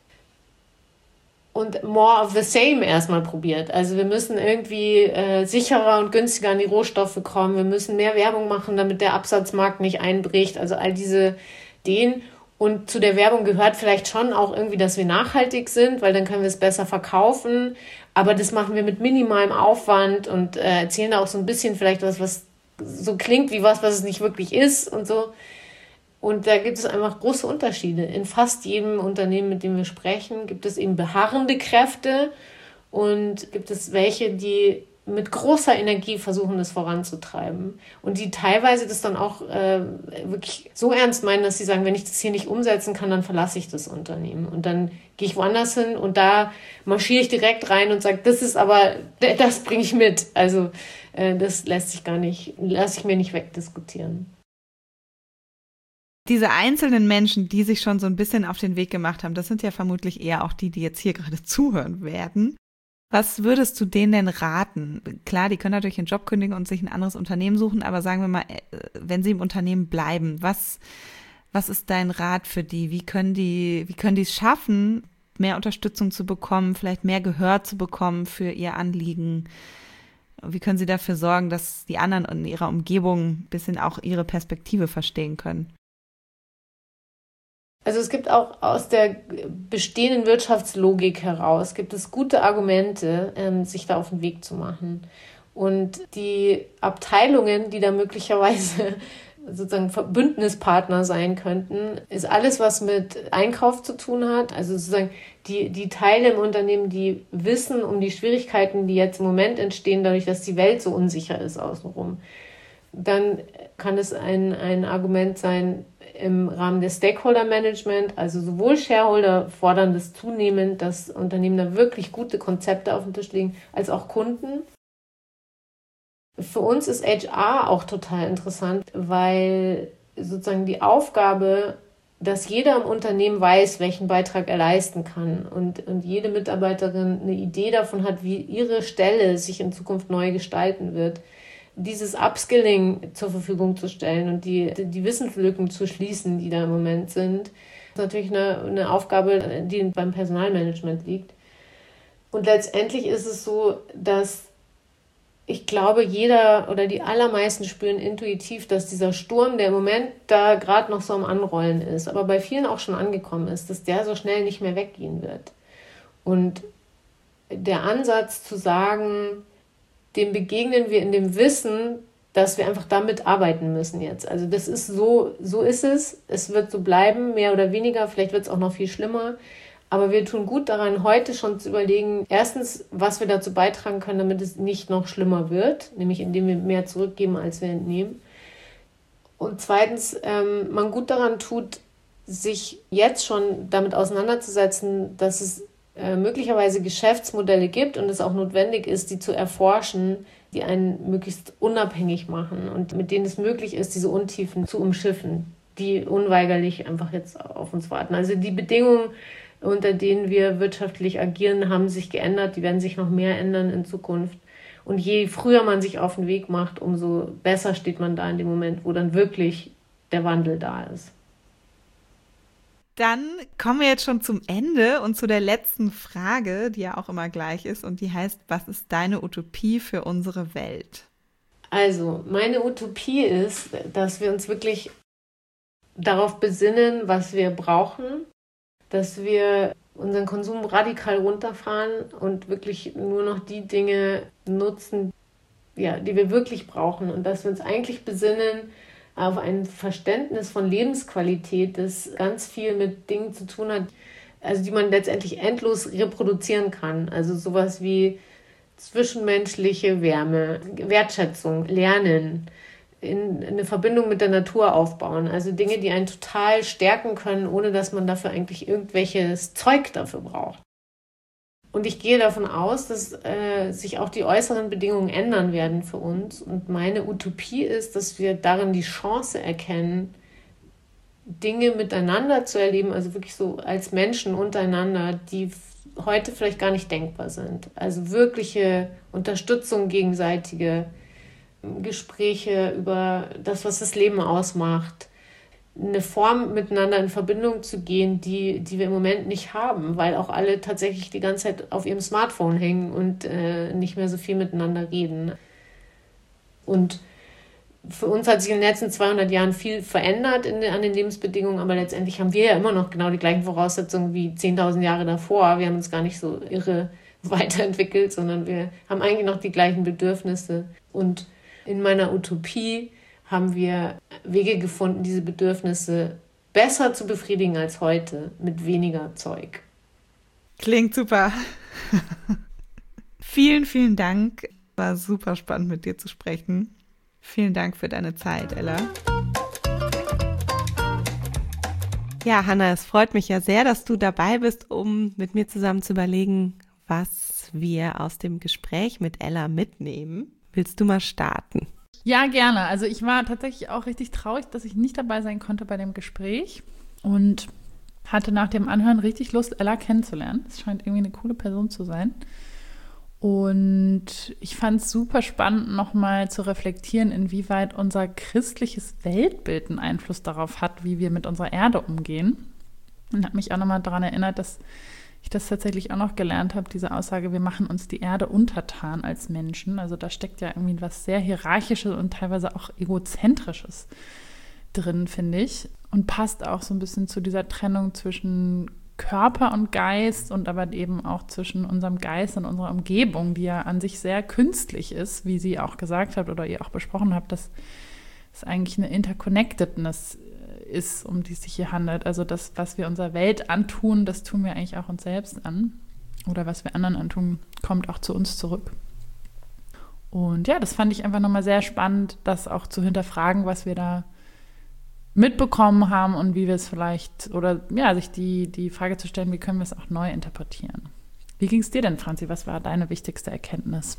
und more of the same erstmal probiert. Also wir müssen irgendwie sicherer und günstiger an die Rohstoffe kommen. Wir müssen mehr Werbung machen, damit der Absatzmarkt nicht einbricht. Also all diese Ideen. Und zu der Werbung gehört vielleicht schon auch irgendwie, dass wir nachhaltig sind, weil dann können wir es besser verkaufen. Aber das machen wir mit minimalem Aufwand und erzählen da auch so ein bisschen vielleicht was so klingt wie was es nicht wirklich ist und so. Und da gibt es einfach große Unterschiede. In fast jedem Unternehmen, mit dem wir sprechen, gibt es eben beharrende Kräfte und gibt es welche, die mit großer Energie versuchen, das voranzutreiben. Und die teilweise das dann auch wirklich so ernst meinen, dass sie sagen, wenn ich das hier nicht umsetzen kann, dann verlasse ich das Unternehmen. Und dann gehe ich woanders hin und da marschiere ich direkt rein und sage, das bringe ich mit. Also das lasse ich mir nicht wegdiskutieren. Diese einzelnen Menschen, die sich schon so ein bisschen auf den Weg gemacht haben, das sind ja vermutlich eher auch die jetzt hier gerade zuhören werden. Was würdest du denen denn raten? Klar, die können natürlich einen Job kündigen und sich ein anderes Unternehmen suchen, aber sagen wir mal, wenn sie im Unternehmen bleiben, was ist dein Rat für die? Wie können die es schaffen, mehr Unterstützung zu bekommen, vielleicht mehr Gehör zu bekommen für ihr Anliegen? Wie können sie dafür sorgen, dass die anderen in ihrer Umgebung ein bisschen auch ihre Perspektive verstehen können? Also es gibt auch aus der bestehenden Wirtschaftslogik heraus, gibt es gute Argumente, sich da auf den Weg zu machen. Und die Abteilungen, die da möglicherweise sozusagen Bündnispartner sein könnten, ist alles, was mit Einkauf zu tun hat. Also sozusagen die Teile im Unternehmen, die wissen um die Schwierigkeiten, die jetzt im Moment entstehen, dadurch, dass die Welt so unsicher ist außenrum. Dann kann es ein Argument sein im Rahmen des Stakeholder-Management, also sowohl Shareholder fordern das zunehmend, dass Unternehmen da wirklich gute Konzepte auf den Tisch legen, als auch Kunden. Für uns ist HR auch total interessant, weil sozusagen die Aufgabe, dass jeder im Unternehmen weiß, welchen Beitrag er leisten kann und jede Mitarbeiterin eine Idee davon hat, wie ihre Stelle sich in Zukunft neu gestalten wird, dieses Upskilling zur Verfügung zu stellen und die Wissenslücken zu schließen, die da im Moment sind, ist natürlich eine Aufgabe, die beim Personalmanagement liegt. Und letztendlich ist es so, dass ich glaube, jeder oder die allermeisten spüren intuitiv, dass dieser Sturm, der im Moment da gerade noch so am Anrollen ist, aber bei vielen auch schon angekommen ist, dass der so schnell nicht mehr weggehen wird. Und der Ansatz zu sagen, dem begegnen wir in dem Wissen, dass wir einfach damit arbeiten müssen jetzt. Also das ist so ist es. Es wird so bleiben, mehr oder weniger. Vielleicht wird es auch noch viel schlimmer. Aber wir tun gut daran, heute schon zu überlegen, erstens, was wir dazu beitragen können, damit es nicht noch schlimmer wird, nämlich indem wir mehr zurückgeben, als wir entnehmen. Und zweitens, man gut daran tut, sich jetzt schon damit auseinanderzusetzen, dass es möglicherweise Geschäftsmodelle gibt und es auch notwendig ist, die zu erforschen, die einen möglichst unabhängig machen und mit denen es möglich ist, diese Untiefen zu umschiffen, die unweigerlich einfach jetzt auf uns warten. Also die Bedingungen, unter denen wir wirtschaftlich agieren, haben sich geändert, die werden sich noch mehr ändern in Zukunft. Und je früher man sich auf den Weg macht, umso besser steht man da in dem Moment, wo dann wirklich der Wandel da ist. Dann kommen wir jetzt schon zum Ende und zu der letzten Frage, die ja auch immer gleich ist und die heißt, was ist deine Utopie für unsere Welt? Also, meine Utopie ist, dass wir uns wirklich darauf besinnen, was wir brauchen, dass wir unseren Konsum radikal runterfahren und wirklich nur noch die Dinge nutzen, ja, die wir wirklich brauchen und dass wir uns eigentlich besinnen auf ein Verständnis von Lebensqualität, das ganz viel mit Dingen zu tun hat, also die man letztendlich endlos reproduzieren kann. Also sowas wie zwischenmenschliche Wärme, Wertschätzung, Lernen, in eine Verbindung mit der Natur aufbauen. Also Dinge, die einen total stärken können, ohne dass man dafür eigentlich irgendwelches Zeug dafür braucht. Und ich gehe davon aus, dass sich auch die äußeren Bedingungen ändern werden für uns. Und meine Utopie ist, dass wir darin die Chance erkennen, Dinge miteinander zu erleben, also wirklich so als Menschen untereinander, die heute vielleicht gar nicht denkbar sind. Also wirkliche Unterstützung, gegenseitige Gespräche über das, was das Leben ausmacht. Eine Form, miteinander in Verbindung zu gehen, die wir im Moment nicht haben, weil auch alle tatsächlich die ganze Zeit auf ihrem Smartphone hängen und nicht mehr so viel miteinander reden. Und für uns hat sich in den letzten 200 Jahren viel verändert an den Lebensbedingungen, aber letztendlich haben wir ja immer noch genau die gleichen Voraussetzungen wie 10.000 Jahre davor. Wir haben uns gar nicht so irre weiterentwickelt, sondern wir haben eigentlich noch die gleichen Bedürfnisse. Und in meiner Utopie haben wir Wege gefunden, diese Bedürfnisse besser zu befriedigen als heute, mit weniger Zeug. Klingt super. Vielen, vielen Dank. War super spannend, mit dir zu sprechen. Vielen Dank für deine Zeit, Ella. Ja, Hanna, es freut mich ja sehr, dass du dabei bist, um mit mir zusammen zu überlegen, was wir aus dem Gespräch mit Ella mitnehmen. Willst du mal starten? Ja, gerne. Also ich war tatsächlich auch richtig traurig, dass ich nicht dabei sein konnte bei dem Gespräch und hatte nach dem Anhören richtig Lust, Ella kennenzulernen. Es scheint irgendwie eine coole Person zu sein. Und ich fand es super spannend, nochmal zu reflektieren, inwieweit unser christliches Weltbild einen Einfluss darauf hat, wie wir mit unserer Erde umgehen. Und habe mich auch nochmal daran erinnert, dass ich das tatsächlich auch noch gelernt habe, diese Aussage, wir machen uns die Erde untertan als Menschen. Also da steckt ja irgendwie was sehr Hierarchisches und teilweise auch Egozentrisches drin, finde ich. Und passt auch so ein bisschen zu dieser Trennung zwischen Körper und Geist und aber eben auch zwischen unserem Geist und unserer Umgebung, die ja an sich sehr künstlich ist, wie sie auch gesagt hat oder ihr auch besprochen habt, dass es eigentlich eine Interconnectedness ist, um die es sich hier handelt. Also das, was wir unserer Welt antun, das tun wir eigentlich auch uns selbst an. Oder was wir anderen antun, kommt auch zu uns zurück. Und ja, das fand ich einfach nochmal sehr spannend, das auch zu hinterfragen, was wir da mitbekommen haben und wie wir es vielleicht, oder ja, sich die Frage zu stellen, wie können wir es auch neu interpretieren. Wie ging es dir denn, Franzi? Was war deine wichtigste Erkenntnis?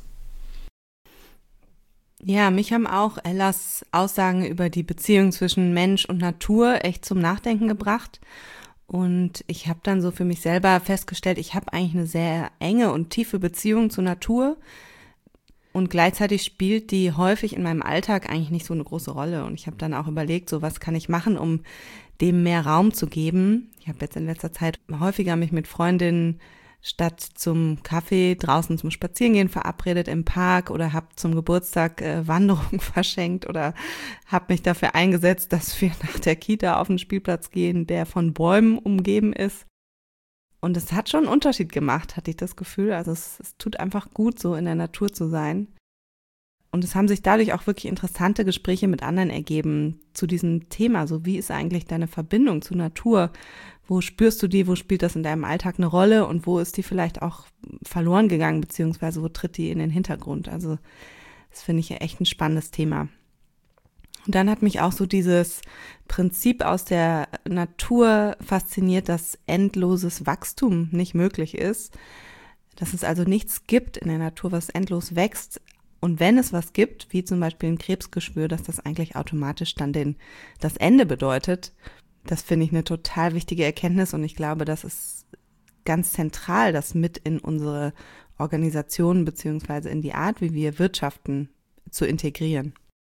Ja, mich haben auch Ellas Aussagen über die Beziehung zwischen Mensch und Natur echt zum Nachdenken gebracht. Und ich habe dann so für mich selber festgestellt, ich habe eigentlich eine sehr enge und tiefe Beziehung zur Natur. Und gleichzeitig spielt die häufig in meinem Alltag eigentlich nicht so eine große Rolle. Und ich habe dann auch überlegt, so was kann ich machen, um dem mehr Raum zu geben. Ich habe jetzt in letzter Zeit häufiger mich mit Freundinnen statt zum Kaffee draußen zum Spazierengehen verabredet im Park oder habe zum Geburtstag Wanderungen verschenkt oder habe mich dafür eingesetzt, dass wir nach der Kita auf den Spielplatz gehen, der von Bäumen umgeben ist. Und es hat schon einen Unterschied gemacht, hatte ich das Gefühl. Also es tut einfach gut, so in der Natur zu sein. Und es haben sich dadurch auch wirklich interessante Gespräche mit anderen ergeben zu diesem Thema. So, wie ist eigentlich deine Verbindung zur Natur? Wo spürst du die? Wo spielt das in deinem Alltag eine Rolle? Und wo ist die vielleicht auch verloren gegangen? Beziehungsweise wo tritt die in den Hintergrund? Also das finde ich ja echt ein spannendes Thema. Und dann hat mich auch so dieses Prinzip aus der Natur fasziniert, dass endloses Wachstum nicht möglich ist. Dass es also nichts gibt in der Natur, was endlos wächst. Und wenn es was gibt, wie zum Beispiel ein Krebsgeschwür, dass das eigentlich automatisch dann das Ende bedeutet. Das finde ich eine total wichtige Erkenntnis und ich glaube, das ist ganz zentral, das mit in unsere Organisation beziehungsweise in die Art, wie wir wirtschaften, zu integrieren.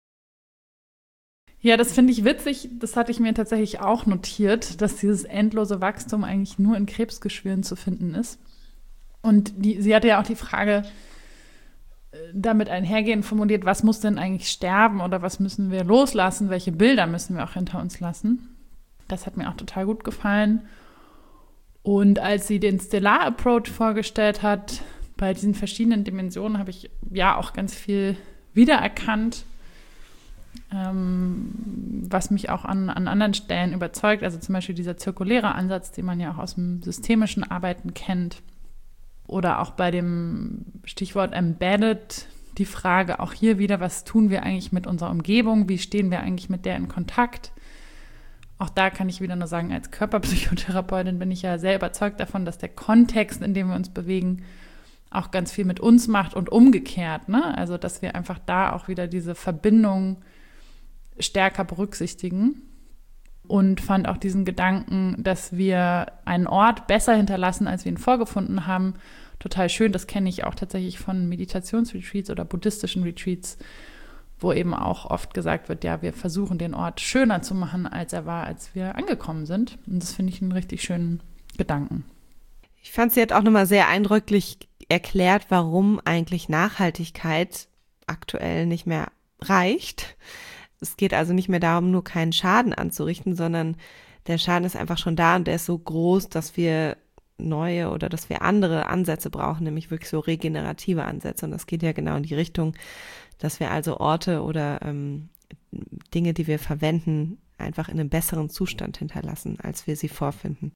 Ja, das finde ich witzig. Das hatte ich mir tatsächlich auch notiert, dass dieses endlose Wachstum eigentlich nur in Krebsgeschwüren zu finden ist. Und sie hatte ja auch die Frage damit einhergehend formuliert, was muss denn eigentlich sterben oder was müssen wir loslassen, welche Bilder müssen wir auch hinter uns lassen. Das hat mir auch total gut gefallen. Und als sie den Stellar Approach vorgestellt hat, bei diesen verschiedenen Dimensionen habe ich ja auch ganz viel wiedererkannt, was mich auch an anderen Stellen überzeugt. Also zum Beispiel dieser zirkuläre Ansatz, den man ja auch aus dem systemischen Arbeiten kennt. Oder auch bei dem Stichwort Embedded, die Frage auch hier wieder, was tun wir eigentlich mit unserer Umgebung? Wie stehen wir eigentlich mit der in Kontakt? Auch da kann ich wieder nur sagen, als Körperpsychotherapeutin bin ich ja sehr überzeugt davon, dass der Kontext, in dem wir uns bewegen, auch ganz viel mit uns macht und umgekehrt, ne? Also, dass wir einfach da auch wieder diese Verbindung stärker berücksichtigen. Und fand auch diesen Gedanken, dass wir einen Ort besser hinterlassen, als wir ihn vorgefunden haben, total schön. Das kenne ich auch tatsächlich von Meditationsretreats oder buddhistischen Retreats, wo eben auch oft gesagt wird, ja, wir versuchen den Ort schöner zu machen, als er war, als wir angekommen sind. Und das finde ich einen richtig schönen Gedanken. Ich fand, sie hat auch nochmal sehr eindrücklich erklärt, warum eigentlich Nachhaltigkeit aktuell nicht mehr reicht. Es geht also nicht mehr darum, nur keinen Schaden anzurichten, sondern der Schaden ist einfach schon da und der ist so groß, dass wir neue oder dass wir andere Ansätze brauchen, nämlich wirklich so regenerative Ansätze. Und das geht ja genau in die Richtung, dass wir also Orte oder Dinge, die wir verwenden, einfach in einem besseren Zustand hinterlassen, als wir sie vorfinden.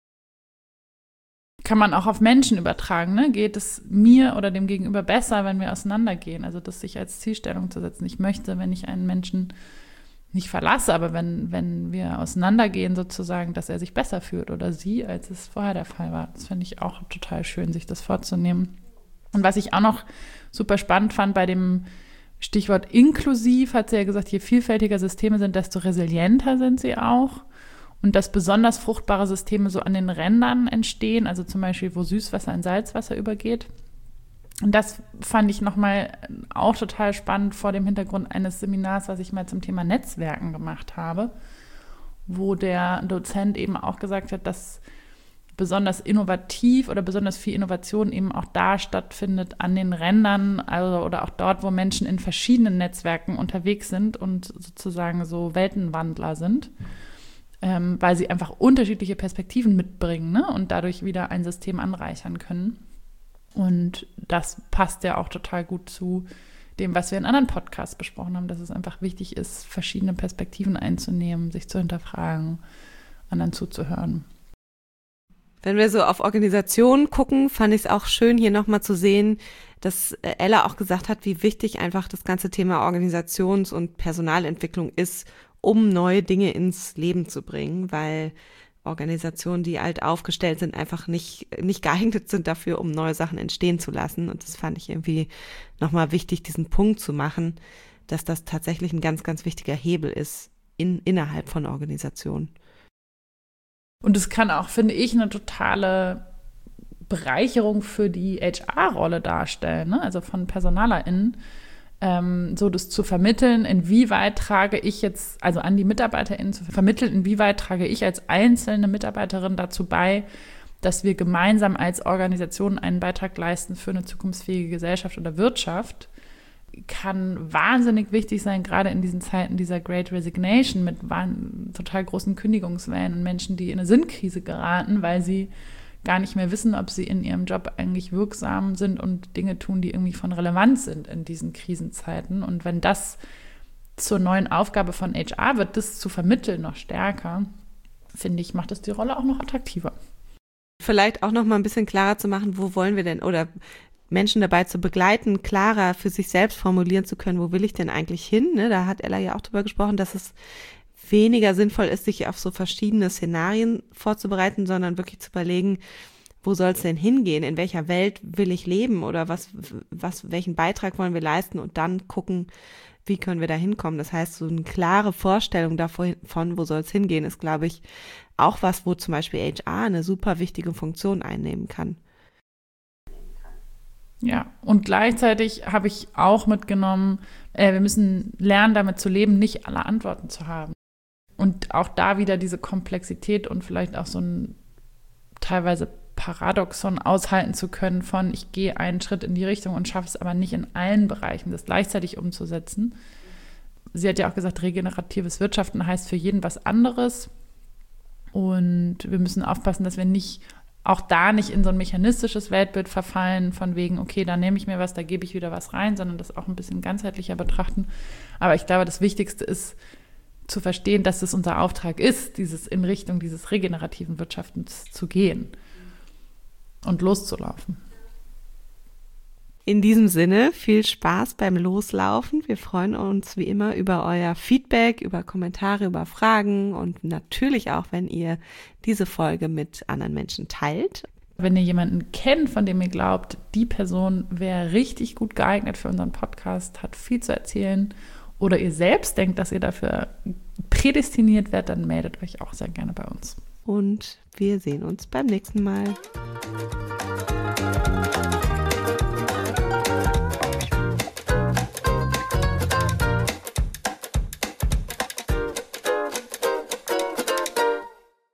Kann man auch auf Menschen übertragen, ne? Geht es mir oder dem Gegenüber besser, wenn wir auseinandergehen? Also das sich als Zielstellung zu setzen. Ich möchte, wenn ich einen Menschen nicht verlasse, aber wenn wir auseinandergehen sozusagen, dass er sich besser fühlt oder sie, als es vorher der Fall war. Das finde ich auch total schön, sich das vorzunehmen. Und was ich auch noch super spannend fand bei dem Stichwort inklusiv, hat sie ja gesagt, je vielfältiger Systeme sind, desto resilienter sind sie auch. Und dass besonders fruchtbare Systeme so an den Rändern entstehen, also zum Beispiel, wo Süßwasser in Salzwasser übergeht. Und das fand ich nochmal auch total spannend vor dem Hintergrund eines Seminars, was ich mal zum Thema Netzwerken gemacht habe, wo der Dozent eben auch gesagt hat, dass besonders innovativ oder besonders viel Innovation eben auch da stattfindet an den Rändern, also oder auch dort, wo Menschen in verschiedenen Netzwerken unterwegs sind und sozusagen so Weltenwandler sind. Weil sie einfach unterschiedliche Perspektiven mitbringen, ne? Und dadurch wieder ein System anreichern können. Und das passt ja auch total gut zu dem, was wir in anderen Podcasts besprochen haben, dass es einfach wichtig ist, verschiedene Perspektiven einzunehmen, sich zu hinterfragen, anderen zuzuhören. Wenn wir so auf Organisationen gucken, fand ich es auch schön, hier nochmal zu sehen, dass Ella auch gesagt hat, wie wichtig einfach das ganze Thema Organisations- und Personalentwicklung ist, um neue Dinge ins Leben zu bringen, weil Organisationen, die alt aufgestellt sind, einfach nicht geeignet sind dafür, um neue Sachen entstehen zu lassen. Und das fand ich irgendwie nochmal wichtig, diesen Punkt zu machen, dass das tatsächlich ein ganz, ganz wichtiger Hebel ist innerhalb von Organisationen. Und es kann auch, finde ich, eine totale Bereicherung für die HR-Rolle darstellen, ne? Also von PersonalerInnen, so das zu vermitteln, inwieweit trage ich jetzt, also an die MitarbeiterInnen zu vermitteln, inwieweit trage ich als einzelne Mitarbeiterin dazu bei, dass wir gemeinsam als Organisation einen Beitrag leisten für eine zukunftsfähige Gesellschaft oder Wirtschaft, kann wahnsinnig wichtig sein, gerade in diesen Zeiten dieser Great Resignation mit total großen Kündigungswellen und Menschen, die in eine Sinnkrise geraten, weil sie gar nicht mehr wissen, ob sie in ihrem Job eigentlich wirksam sind und Dinge tun, die irgendwie von Relevanz sind in diesen Krisenzeiten. Und wenn das zur neuen Aufgabe von HR wird, das zu vermitteln noch stärker, finde ich, macht es die Rolle auch noch attraktiver. Vielleicht auch noch mal ein bisschen klarer zu machen, wo wollen wir denn oder Menschen dabei zu begleiten, klarer für sich selbst formulieren zu können, wo will ich denn eigentlich hin? Ne? Da hat Ella ja auch drüber gesprochen, dass es weniger sinnvoll ist, sich auf so verschiedene Szenarien vorzubereiten, sondern wirklich zu überlegen, wo soll es denn hingehen? In welcher Welt will ich leben? Oder welchen Beitrag wollen wir leisten? Und dann gucken, wie können wir da hinkommen? Das heißt, so eine klare Vorstellung davon, wo soll es hingehen, ist, glaube ich, auch was, wo zum Beispiel HR eine super wichtige Funktion einnehmen kann. Ja, und gleichzeitig habe ich auch mitgenommen, wir müssen lernen, damit zu leben, nicht alle Antworten zu haben. Und auch da wieder diese Komplexität und vielleicht auch so ein teilweise Paradoxon aushalten zu können von, ich gehe einen Schritt in die Richtung und schaffe es aber nicht in allen Bereichen, das gleichzeitig umzusetzen. Sie hat ja auch gesagt, regeneratives Wirtschaften heißt für jeden was anderes. Und wir müssen aufpassen, dass wir auch da nicht in so ein mechanistisches Weltbild verfallen, von wegen, okay, da nehme ich mir was, da gebe ich wieder was rein, sondern das auch ein bisschen ganzheitlicher betrachten. Aber ich glaube, das Wichtigste ist, zu verstehen, dass es unser Auftrag ist, in Richtung dieses regenerativen Wirtschaftens zu gehen und loszulaufen. In diesem Sinne, viel Spaß beim Loslaufen. Wir freuen uns wie immer über euer Feedback, über Kommentare, über Fragen und natürlich auch, wenn ihr diese Folge mit anderen Menschen teilt. Wenn ihr jemanden kennt, von dem ihr glaubt, die Person wäre richtig gut geeignet für unseren Podcast, hat viel zu erzählen, oder ihr selbst denkt, dass ihr dafür prädestiniert werdet, dann meldet euch auch sehr gerne bei uns. Und wir sehen uns beim nächsten Mal.